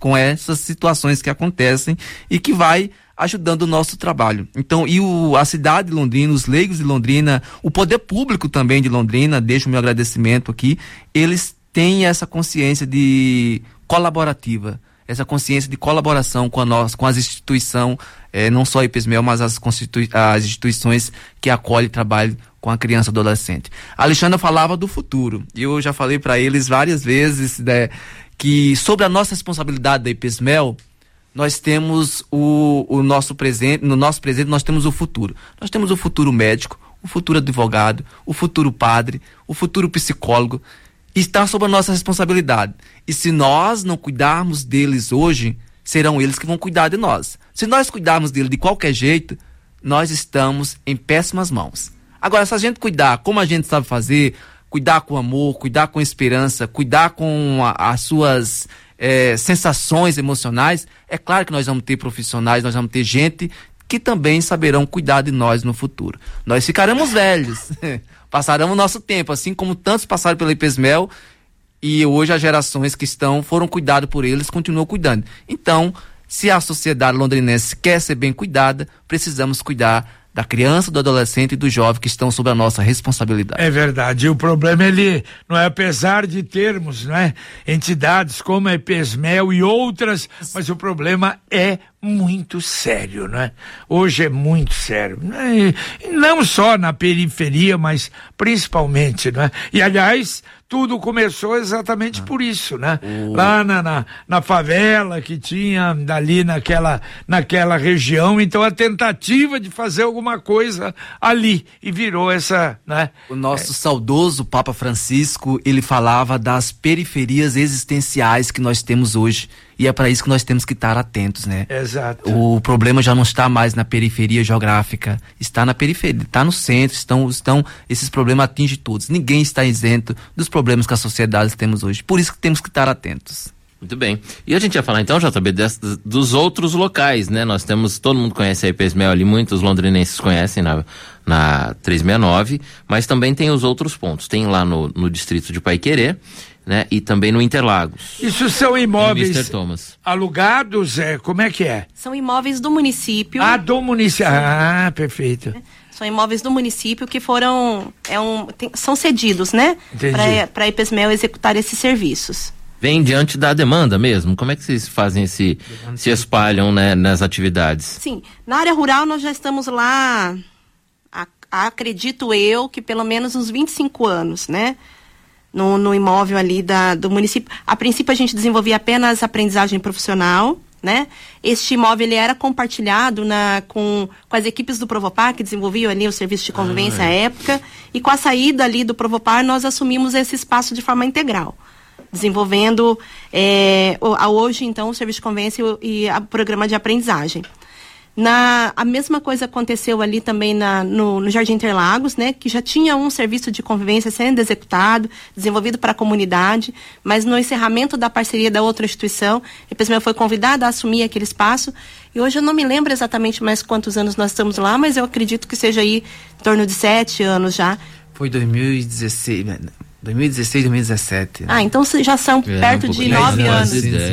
situações que acontecem e que vai ajudando o nosso trabalho. Então, a cidade de Londrina, os leigos de Londrina, o poder público também de Londrina, deixo o meu agradecimento aqui, eles têm essa consciência de colaborativa, essa consciência de colaboração com as instituições, não só a IPESMEL, mas as instituições que acolhem e trabalham com a criança e adolescente. A Alexandra falava do futuro, e eu já falei para eles várias vezes, né, que sobre a nossa responsabilidade da IPESMEL, nós temos o nosso presente, no nosso presente nós temos o futuro. Nós temos o futuro médico, o futuro advogado, o futuro padre, o futuro psicólogo. Está sob a nossa responsabilidade. E se nós não cuidarmos deles hoje, serão eles que vão cuidar de nós. Se nós cuidarmos dele de qualquer jeito, nós estamos em péssimas mãos. Agora, se a gente cuidar como a gente sabe fazer, cuidar com amor, cuidar com esperança, cuidar com as suas sensações emocionais, é claro que nós vamos ter profissionais, nós vamos ter gente que também saberão cuidar de nós no futuro. Nós ficaremos velhos, passaremos nosso tempo, assim como tantos passaram pela IPESMEL, e hoje as gerações que foram cuidadas por eles, continuam cuidando. Então, se a sociedade londrinense quer ser bem cuidada, precisamos cuidar da criança, do adolescente e do jovem que estão sob a nossa responsabilidade.
É verdade, e o problema não é, apesar de termos, não é, entidades como a IPESMEL e outras, mas o problema é muito sério, né? Hoje é muito sério, né? E não só na periferia, mas principalmente, né? E aliás, tudo começou exatamente por isso, né? Lá na favela que tinha ali naquela região, então a tentativa de fazer alguma coisa ali e virou essa, né?
O nosso saudoso Papa Francisco, ele falava das periferias existenciais que nós temos hoje. E é para isso que nós temos que estar atentos, né?
Exato.
O problema já não está mais na periferia geográfica, está na periferia, está no centro, esses problemas atingem todos. Ninguém está isento dos problemas que a sociedade temos hoje. Por isso que temos que estar atentos.
Muito bem. E a gente ia falar então, JB, dos outros locais, né? Nós temos, todo mundo conhece a IPESMEL ali, muitos londrinenses conhecem na 369, mas também tem os outros pontos. Tem lá no distrito de Paiquerê, né? E também no Interlagos.
Isso são imóveis
Mr. Thomas.
alugados, como é que é?
São imóveis do município.
Ah, do município. Ah, perfeito.
São imóveis do município que são cedidos, né? Para a IPESMEL executar esses serviços.
Vem diante da demanda mesmo? Como é que vocês fazem se espalham, né, nas atividades?
Sim, na área rural nós já estamos lá, acredito eu, que pelo menos uns 25 anos, né? No imóvel ali do município. A princípio a gente desenvolvia apenas aprendizagem profissional, né? Este imóvel ele era compartilhado com as equipes do Provopar, que desenvolviam ali o serviço de convivência à época, e com a saída ali do Provopar nós assumimos esse espaço de forma integral, desenvolvendo hoje então o serviço de convivência e o programa de aprendizagem. A mesma coisa aconteceu ali também no Jardim Interlagos, né, que já tinha um serviço de convivência sendo executado, desenvolvido para a comunidade, mas no encerramento da parceria da outra instituição, a IPESMEL foi convidada a assumir aquele espaço, e hoje eu não me lembro exatamente mais quantos anos nós estamos lá, mas eu acredito que seja aí em torno de 7 anos já.
Foi 2016, 2017. Né?
Ah, então já são perto de 9 anos.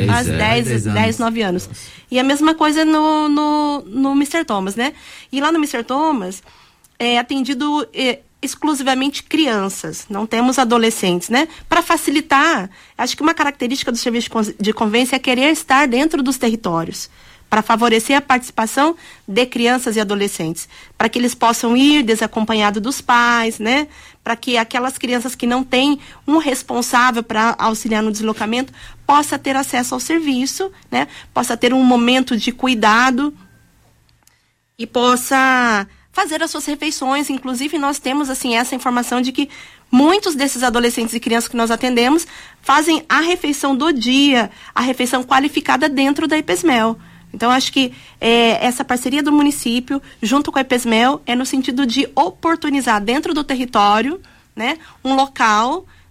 10, 9 anos. E a mesma coisa no Mr. Thomas, né? E lá no Mr. Thomas é atendido exclusivamente crianças, não temos adolescentes, né? Para facilitar, acho que uma característica do serviço de convivência é querer estar dentro dos territórios, para favorecer a participação de crianças e adolescentes, para que eles possam ir desacompanhados dos pais, né? Para que aquelas crianças que não têm um responsável para auxiliar no deslocamento possa ter acesso ao serviço, né? Possa ter um momento de cuidado e possa fazer as suas refeições. Inclusive, nós temos assim essa informação de que muitos desses adolescentes e crianças que nós atendemos fazem a refeição do dia, a refeição qualificada dentro da IPESMEL. Então, acho que essa parceria do município, junto com a IPESMEL, é no sentido de oportunizar dentro do território, né, um local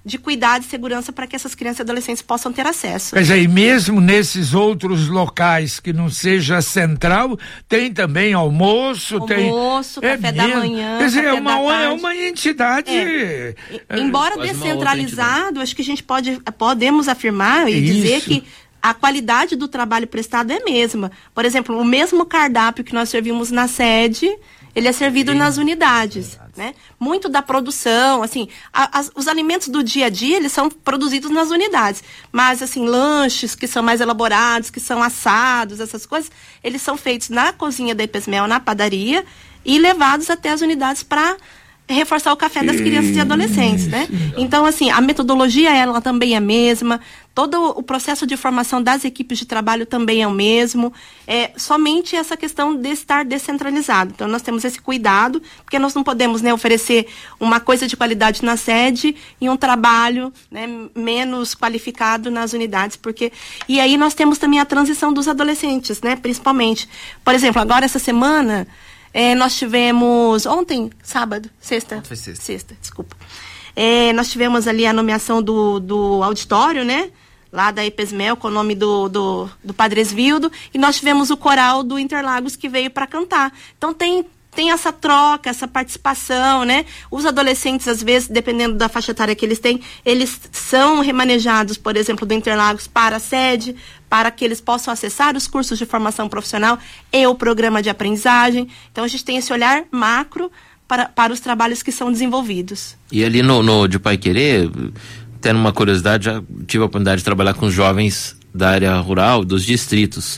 de cuidado e segurança para que essas crianças e adolescentes possam ter acesso.
Mas aí mesmo nesses outros locais que não seja central, tem também almoço,
café da manhã,
quer dizer,
café da tarde.
É uma entidade...
Embora descentralizado, acho que a gente podemos afirmar e dizer que a qualidade do trabalho prestado é a mesma. Por exemplo, o mesmo cardápio que nós servimos na sede, ele é servido nas unidades, né? Muito da produção, assim, os alimentos do dia a dia, eles são produzidos nas unidades. Mas, assim, lanches que são mais elaborados, que são assados, essas coisas, eles são feitos na cozinha da IPESMEL, na padaria, e levados até as unidades para reforçar o café das crianças e adolescentes, né? Então, assim, a metodologia, ela também é a mesma, todo o processo de formação das equipes de trabalho também é o mesmo, somente essa questão de estar descentralizado. Então, nós temos esse cuidado, porque nós não podemos, né, oferecer uma coisa de qualidade na sede e um trabalho, né, menos qualificado nas unidades, porque... E aí nós temos também a transição dos adolescentes, né, principalmente. Por exemplo, agora essa semana... nós tivemos ontem, sábado, sexta, desculpa. Nós tivemos ali a nomeação do auditório, né? Lá da IPESMEL, com o nome do Padre Esvildo, e nós tivemos o coral do Interlagos que veio para cantar. Então tem essa troca, essa participação, né? Os adolescentes, às vezes, dependendo da faixa etária que eles têm, eles são remanejados, por exemplo, do Interlagos para a sede, para que eles possam acessar os cursos de formação profissional e o programa de aprendizagem. Então, a gente tem esse olhar macro para os trabalhos que são desenvolvidos.
E ali no de Pai Querer, tendo uma curiosidade, já tive a oportunidade de trabalhar com jovens da área rural, dos distritos.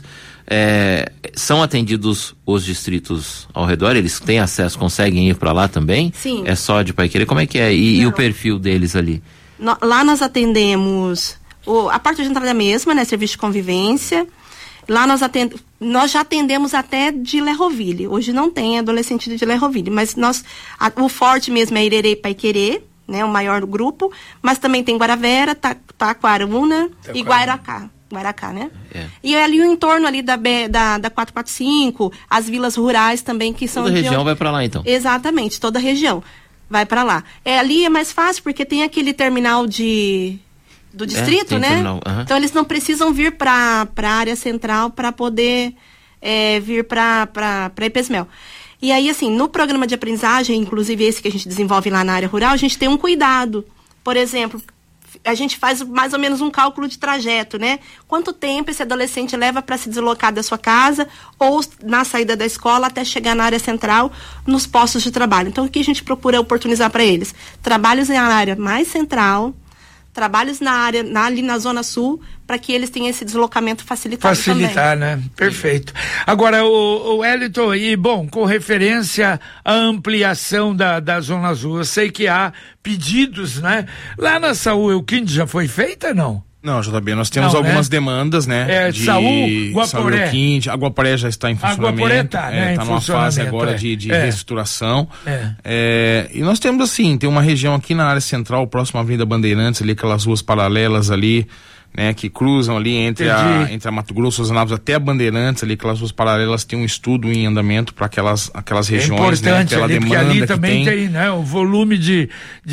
São atendidos os distritos ao redor? Eles têm acesso, conseguem ir para lá também?
Sim.
É só de Pai Querer? Como é que é? E o perfil deles ali?
Lá nós atendemos a parte de entrada mesma, né? Serviço de convivência. Lá nós já atendemos até de Lerroville. Hoje não tem adolescente de Lerroville, mas o forte mesmo é Irerê e Pai Querer, né? O maior grupo, mas também tem Guaravera, Taquaruna e Guaracá, né? E ali o entorno ali da 445, as vilas rurais também que são...
Toda a região vai para lá, então?
Exatamente, toda a região vai para lá. Ali é mais fácil porque tem aquele terminal do distrito, né? Terminal, Então eles não precisam vir para a área central para poder vir para IPESMEL. E aí, assim, no programa de aprendizagem, inclusive esse que a gente desenvolve lá na área rural, a gente tem um cuidado. Por exemplo, a gente faz mais ou menos um cálculo de trajeto, né? Quanto tempo esse adolescente leva para se deslocar da sua casa ou na saída da escola até chegar na área central, nos postos de trabalho. Então, o que a gente procura oportunizar para eles? Trabalhos na área mais central, trabalhos na área, ali na Zona Sul, para que eles tenham esse deslocamento facilitado também.
Né? Perfeito. Agora, o Wellington, e bom, com referência à ampliação da Zona Azul, eu sei que há pedidos, né? Lá na Saúl Euquinde já foi feita, não?
Não, JB, nós temos algumas demandas, né?
Saúl, Guaporé.
A Guaporé já está em funcionamento.
A Guaporé está, né?
Está numa fase agora de reestruturação. E nós temos, assim, tem uma região aqui na área central, próxima à Avenida Bandeirantes, ali, aquelas ruas paralelas ali, né, que cruzam ali entre a Mato Grosso, Rosanápolis até a Bandeirantes, ali, aquelas ruas paralelas, tem um estudo em andamento para aquelas regiões,
importante,
né, pela
ali,
demanda
ali
que
também tem, né, o volume de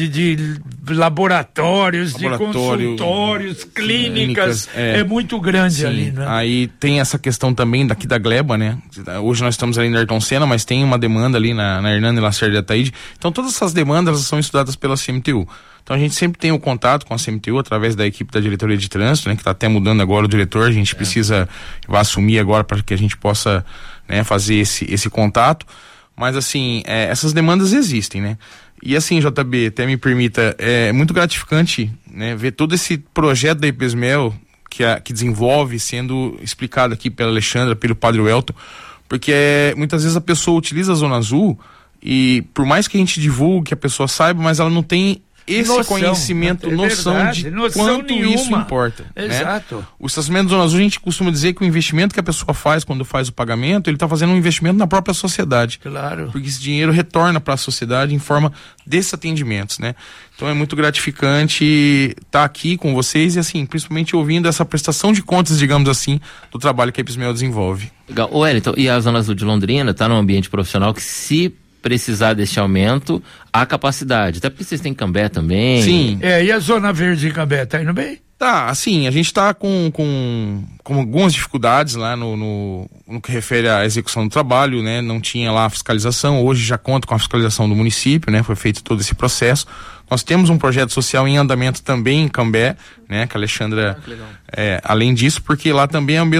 laboratórios, de consultórios, clínicas, é muito grande ali, né?
Aí tem essa questão também daqui da Gleba, né? Hoje nós estamos ali na Ayrton Senna, mas tem uma demanda ali na Hernani Lacerda de Ataíde. Então todas essas demandas são estudadas pela CMTU. Então a gente sempre tem o contato com a CMTU através da equipe da diretoria de trânsito, né, que está até mudando agora o diretor, a gente precisa, vai assumir agora para que a gente possa, né, fazer esse contato, mas assim, essas demandas existem, né? E assim, JB, até me permita, é muito gratificante, né, ver todo esse projeto da IPESMEL que desenvolve sendo explicado aqui pela Alexandra, pelo Padre Welton, porque muitas vezes a pessoa utiliza a Zona Azul e por mais que a gente divulgue, que a pessoa saiba, mas ela não tem esse conhecimento, noção quanto nenhuma. Isso importa.
Exato.
Né? O estacionamento da Zona Azul, a gente costuma dizer que o investimento que a pessoa faz quando faz o pagamento, ele está fazendo um investimento na própria sociedade.
Claro.
Porque esse dinheiro retorna para a sociedade em forma desses atendimentos, né? Então é muito gratificante estar aqui com vocês e assim, principalmente ouvindo essa prestação de contas, digamos assim, do trabalho que a IPESMEL desenvolve.
Legal. Wellington, e a Zona Azul de Londrina está num ambiente profissional que, se precisar deste aumento, há capacidade. Até porque vocês têm Cambé também.
Sim.
E a Zona Verde de Cambé, tá indo bem?
Tá, assim, a gente está com algumas dificuldades lá no que refere à execução do trabalho, né? Não tinha lá a fiscalização, hoje já conta com a fiscalização do município, né? Foi feito todo esse processo. Nós temos um projeto social em andamento também em Cambé, né? Que a Alexandra, além disso, porque lá também é a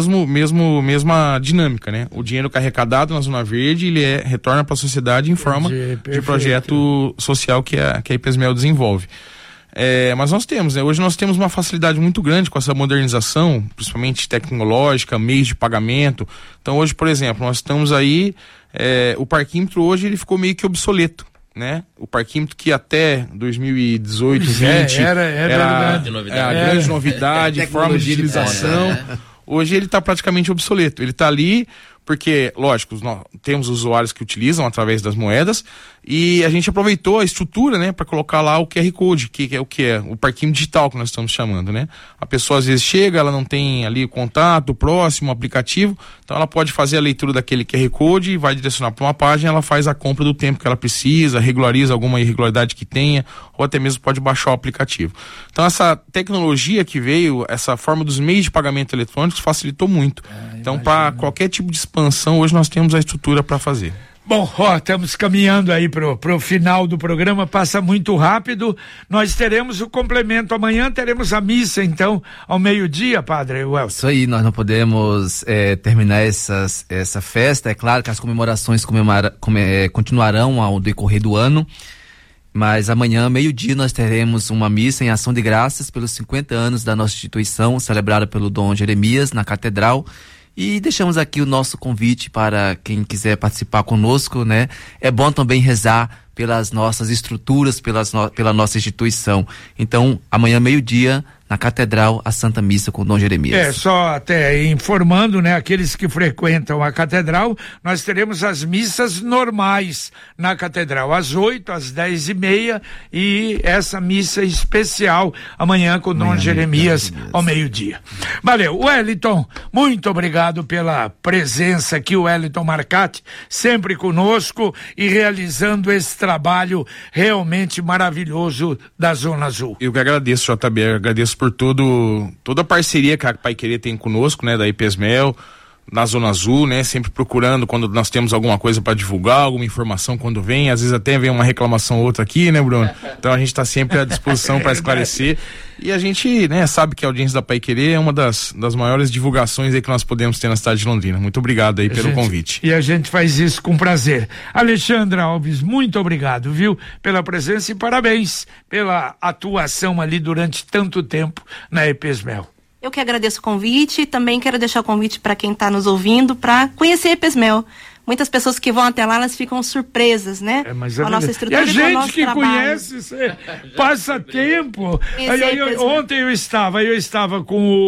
mesma dinâmica, né? O dinheiro que é arrecadado na Zona Verde, ele retorna para a sociedade em forma de projeto social que a IPESMEL desenvolve. Mas nós temos, né? Hoje nós temos uma facilidade muito grande com essa modernização, principalmente tecnológica, meios de pagamento. Então hoje, por exemplo, nós estamos aí, o parquímetro hoje ele ficou meio que obsoleto, né? O parquímetro que até 2018, 2020 era a grande novidade, forma de utilização. Hoje ele está praticamente obsoleto. Ele está ali porque, lógico, nós temos usuários que utilizam através das moedas e a gente aproveitou a estrutura, né, para colocar lá o QR Code, que é o parquímetro digital que nós estamos chamando, né? A pessoa às vezes chega, ela não tem ali o contato próximo, o aplicativo, então ela pode fazer a leitura daquele QR Code e vai direcionar para uma página, ela faz a compra do tempo que ela precisa, regulariza alguma irregularidade que tenha, ou até mesmo pode baixar o aplicativo. Então essa tecnologia que veio, essa forma dos meios de pagamento eletrônicos facilitou muito. Então para qualquer tipo de expansão, hoje nós temos a estrutura para fazer.
Bom, estamos caminhando aí pro final do programa, passa muito rápido. Nós teremos o complemento amanhã, teremos a missa, então, ao meio-dia, Padre Welton.
Isso aí, nós não podemos terminar essa festa. É claro que as comemorações continuarão ao decorrer do ano, mas amanhã, meio-dia, nós teremos uma missa em ação de graças pelos 50 anos da nossa instituição, celebrada pelo Dom Jeremias, na Catedral. E deixamos aqui o nosso convite para quem quiser participar conosco, né? É bom também rezar pelas nossas estruturas, pela nossa instituição. Então, amanhã, meio-dia, na Catedral, a Santa Missa com o Dom Jeremias.
Só até informando, né, aqueles que frequentam a Catedral, nós teremos as missas normais na Catedral, às 8, às 10h30 e essa missa especial amanhã com o Dom Jeremias ao meio-dia. Valeu, Wellington, muito obrigado pela presença aqui, o Wellington Marcati, sempre conosco e realizando esse trabalho realmente maravilhoso da Zona Azul.
Eu que agradeço, JB, agradeço por toda a parceria que a Paiquerê tem conosco, né, da IPESMEL, na Zona Azul, né, sempre procurando quando nós temos alguma coisa para divulgar, alguma informação quando vem, às vezes até vem uma reclamação ou outra aqui, né, Bruno? Então a gente está sempre à disposição para esclarecer e a gente, né, sabe que a audiência da Paiquerê é uma das maiores divulgações aí que nós podemos ter na cidade de Londrina. Muito obrigado aí pelo convite.
E a gente faz isso com prazer. Alexandra Alves, muito obrigado, viu, pela presença e parabéns pela atuação ali durante tanto tempo na IPESMEL.
Eu que agradeço o convite e também quero deixar o convite para quem está nos ouvindo para conhecer a IPESMEL. Muitas pessoas que vão até lá, elas ficam surpresas, né?
A
nossa estrutura
e a gente que
trabalho.
Conhece, você passa tempo. Ontem eu estava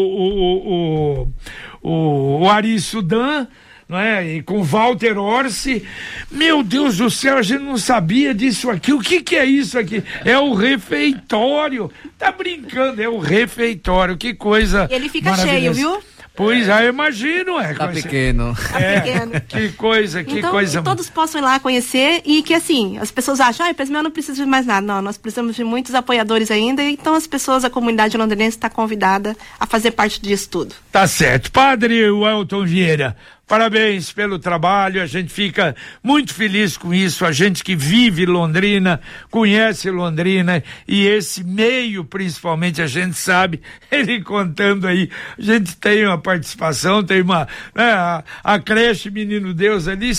com o Ari Sudan, não é? E com o Walter Orsi. Meu Deus do céu, a gente não sabia disso aqui. O que é isso aqui? É o refeitório. Tá brincando, é o refeitório. Que coisa.
E ele fica cheio, viu?
Pois eu imagino,
Tá pequeno.
Pequeno.
Que coisa.
Que todos possam ir lá conhecer e que assim, as pessoas acham, IPESMEL não precisa de mais nada. Não, nós precisamos de muitos apoiadores ainda, então as pessoas, a comunidade londrinense está convidada a fazer parte disso tudo.
Tá certo. Padre Welton Vieira, parabéns pelo trabalho, a gente fica muito feliz com isso, a gente que vive Londrina, conhece Londrina e esse meio principalmente a gente sabe, ele contando aí, a gente tem uma participação, tem a creche Menino Deus ali,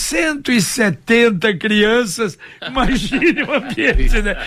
170 crianças, imagine o ambiente, né?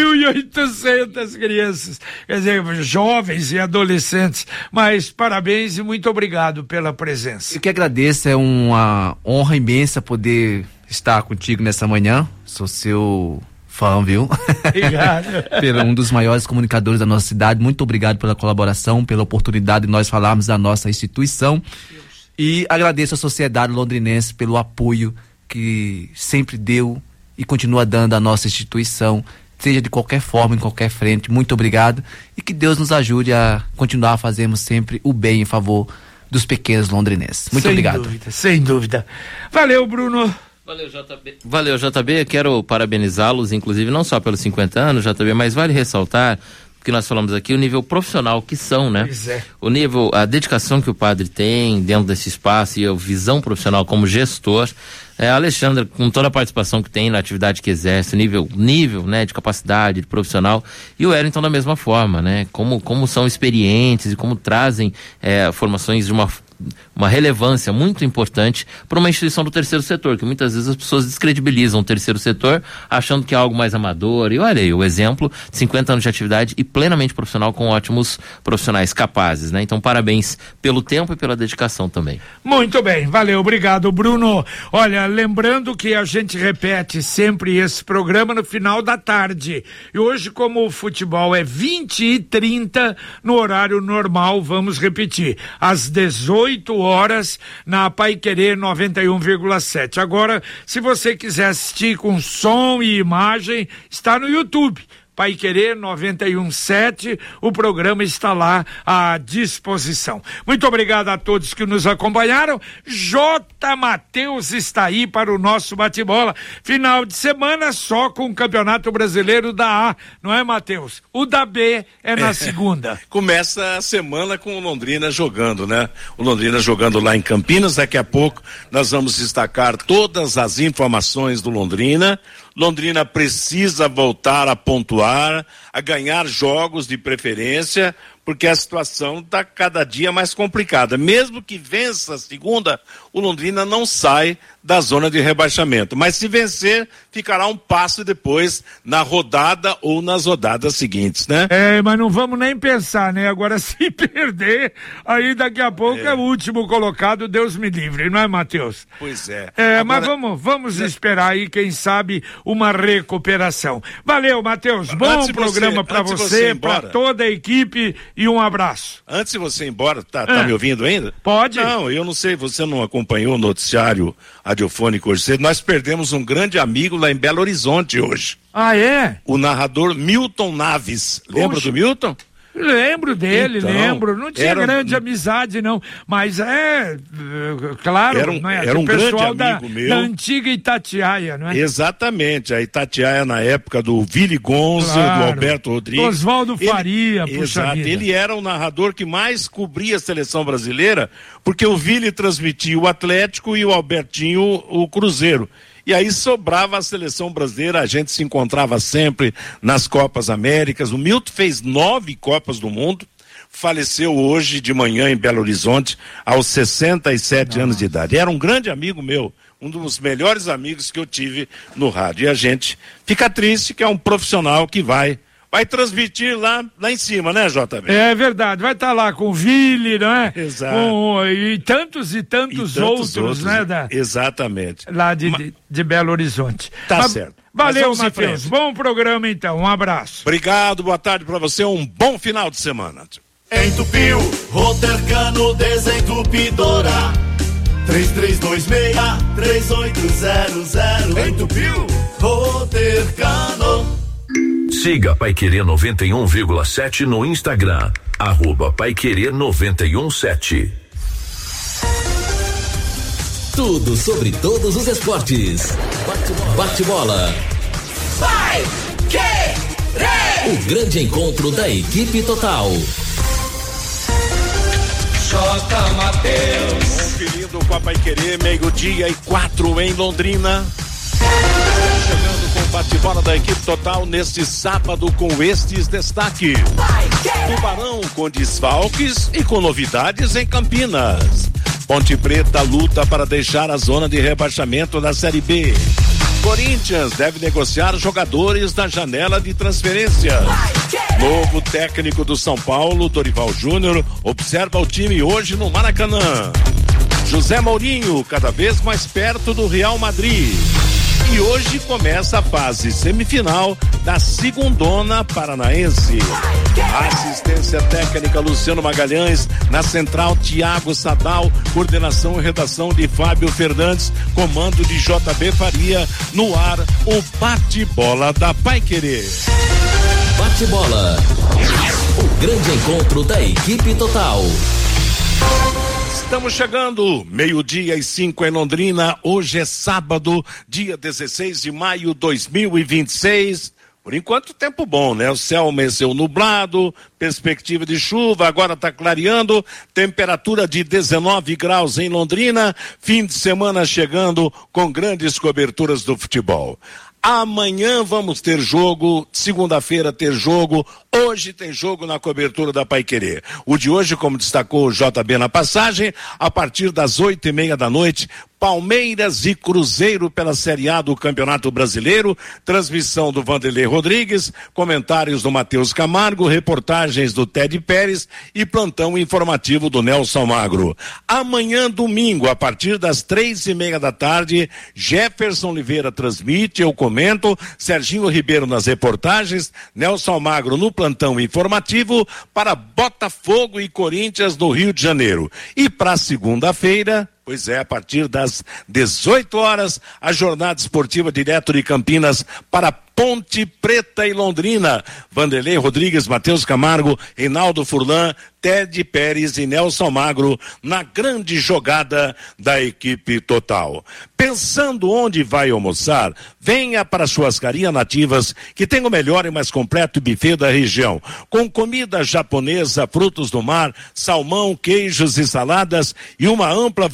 1.800 crianças, quer dizer, jovens e adolescentes, mas parabéns e muito obrigado pela presença.
Eu que agradeço, é uma honra imensa poder estar contigo nessa manhã. Sou seu fã, viu?
Obrigado.
Um dos maiores comunicadores da nossa cidade. Muito obrigado pela colaboração, pela oportunidade de nós falarmos da nossa instituição. E agradeço à sociedade londrinense pelo apoio que sempre deu e continua dando à nossa instituição, seja de qualquer forma, em qualquer frente. Muito obrigado e que Deus nos ajude a continuar a fazermos sempre o bem em favor dos pequenos londrinenses. Muito obrigado.
Sem dúvida. Valeu, Bruno.
Valeu, JB, quero parabenizá-los, inclusive não só pelos 50 anos, JB, mas vale ressaltar que nós falamos aqui, o nível profissional que são, né?
Pois é.
O nível, a dedicação que o padre tem dentro desse espaço e a visão profissional como gestor. Alexandre, com toda a participação que tem na atividade que exerce, nível, né, de capacidade, de profissional, e o Wellington da mesma forma, né? Como são experientes e como trazem formações de uma relevância muito importante para uma instituição do terceiro setor, que muitas vezes as pessoas descredibilizam o terceiro setor achando que é algo mais amador, e olha aí o exemplo, 50 anos de atividade e plenamente profissional com ótimos profissionais capazes, né? Então parabéns pelo tempo e pela dedicação também.
Muito bem, valeu, obrigado, Bruno. Olha, lembrando que a gente repete sempre esse programa no final da tarde, e hoje, como o futebol é 20h30 no horário normal, vamos repetir, às 18 horas na Paiquerê 91,7. Agora, se você quiser assistir com som e imagem, está no YouTube. Paiquerê 91,7, o programa está lá à disposição. Muito obrigado a todos que nos acompanharam. J. Matheus está aí para o nosso bate-bola. Final de semana só com o Campeonato Brasileiro da A, não é, Matheus? O da B é na segunda.
Começa a semana com o Londrina jogando, né? O Londrina jogando lá em Campinas. Daqui a pouco nós vamos destacar todas as informações do Londrina. Londrina precisa voltar a pontuar, a ganhar jogos de preferência, porque a situação está cada dia mais complicada. Mesmo que vença a segunda, o Londrina não sai da zona de rebaixamento. Mas se vencer, ficará um passo depois na rodada ou nas rodadas seguintes, né?
Mas não vamos nem pensar, né? Agora, se perder, aí daqui a pouco é o último colocado, Deus me livre, não é, Matheus?
Pois é.
Agora, mas vamos esperar aí, quem sabe, uma recuperação. Valeu, Matheus. Bom programa para você, para toda a equipe, e um abraço.
Antes de você ir embora, tá me ouvindo ainda?
Pode.
Não, eu não sei, você não acompanhou o noticiário radiofônico hoje cedo. Nós perdemos um grande amigo lá em Belo Horizonte hoje.
Ah, é?
O narrador Milton Naves. Lembra do Milton?
Lembro dele, lembro. Não tinha grande amizade, não. Mas claro,
era um grande amigo meu.
Da antiga Itatiaia, não é?
Exatamente. A Itatiaia na época do Vili Gonzo, do Alberto Rodrigues.
Oswaldo Faria,
exato. Ele era o narrador que mais cobria a seleção brasileira, porque o Vili transmitia o Atlético e o Albertinho o Cruzeiro. E aí sobrava a seleção brasileira, a gente se encontrava sempre nas Copas Américas. O Milton fez 9 Copas do Mundo, faleceu hoje de manhã em Belo Horizonte, aos 67 anos de idade. Era um grande amigo meu, um dos melhores amigos que eu tive no rádio. E a gente fica triste que é um profissional que vai transmitir lá em cima, né, JB?
É verdade, vai estar lá com o Vili, né?
Exato.
E tantos outros, né?
Exatamente.
Lá de Belo Horizonte.
Tá certo.
Valeu, Matheus. Bom programa, então. Um abraço.
Obrigado, boa tarde pra você, um bom final de semana.
Entupiu, Rotercano Desentupidora, 3326-3800. Entupiu, Rotercano.
Siga Paiquerê 91,7 no Instagram, @Paiquerê 91,7.
Tudo sobre todos os esportes. Bate-bola. O grande encontro da equipe total.
J. Matheus.
Conferindo com a Paiquerê, 12:04 em Londrina. Chegando com o bate-bola da equipe total neste sábado com estes destaques. Tubarão com desfalques e com novidades em Campinas. Ponte Preta luta para deixar a zona de rebaixamento da Série B. Corinthians deve negociar jogadores da janela de transferência. Novo técnico do São Paulo, Dorival Júnior, observa o time hoje no Maracanã. José Mourinho, cada vez mais perto do Real Madrid. E hoje começa a fase semifinal da Segundona Paranaense. Assistência técnica Luciano Magalhães, na central Tiago Sadal, coordenação e redação de Fábio Fernandes, comando de JB Faria, no ar o bate-bola da Paiquerê.
Bate-bola, o grande encontro da equipe total.
Estamos chegando, 12:05 em Londrina. Hoje é sábado, dia 16 de maio de 2026. Por enquanto, tempo bom, né? O céu amanheceu nublado, perspectiva de chuva, agora está clareando, temperatura de 19 graus em Londrina, fim de semana chegando com grandes coberturas do futebol. Amanhã vamos ter jogo, segunda-feira ter jogo, hoje tem jogo na cobertura da Paiquerê. O de hoje, como destacou o JB na passagem, a partir das 8:30 da noite, Palmeiras e Cruzeiro pela Série A do Campeonato Brasileiro, transmissão do Vanderlei Rodrigues, comentários do Matheus Camargo, reportagens do Ted Pérez e plantão informativo do Nelson Magro. Amanhã, domingo, a partir das 3:30 da tarde, Jefferson Oliveira transmite, eu comento, Serginho Ribeiro nas reportagens, Nelson Magro no plantão informativo para Botafogo e Corinthians no Rio de Janeiro. E para segunda-feira, pois é, a partir das 18 horas, a jornada esportiva direto de Campinas para Ponte Preta e Londrina. Vanderlei Rodrigues, Matheus Camargo, Reinaldo Furlan, Ted Pérez e Nelson Magro na grande jogada da equipe total. Pensando onde vai almoçar, venha para a Churrascaria Nativas, que tem o melhor e mais completo buffet da região, com comida japonesa, frutos do mar, salmão, queijos e saladas e uma ampla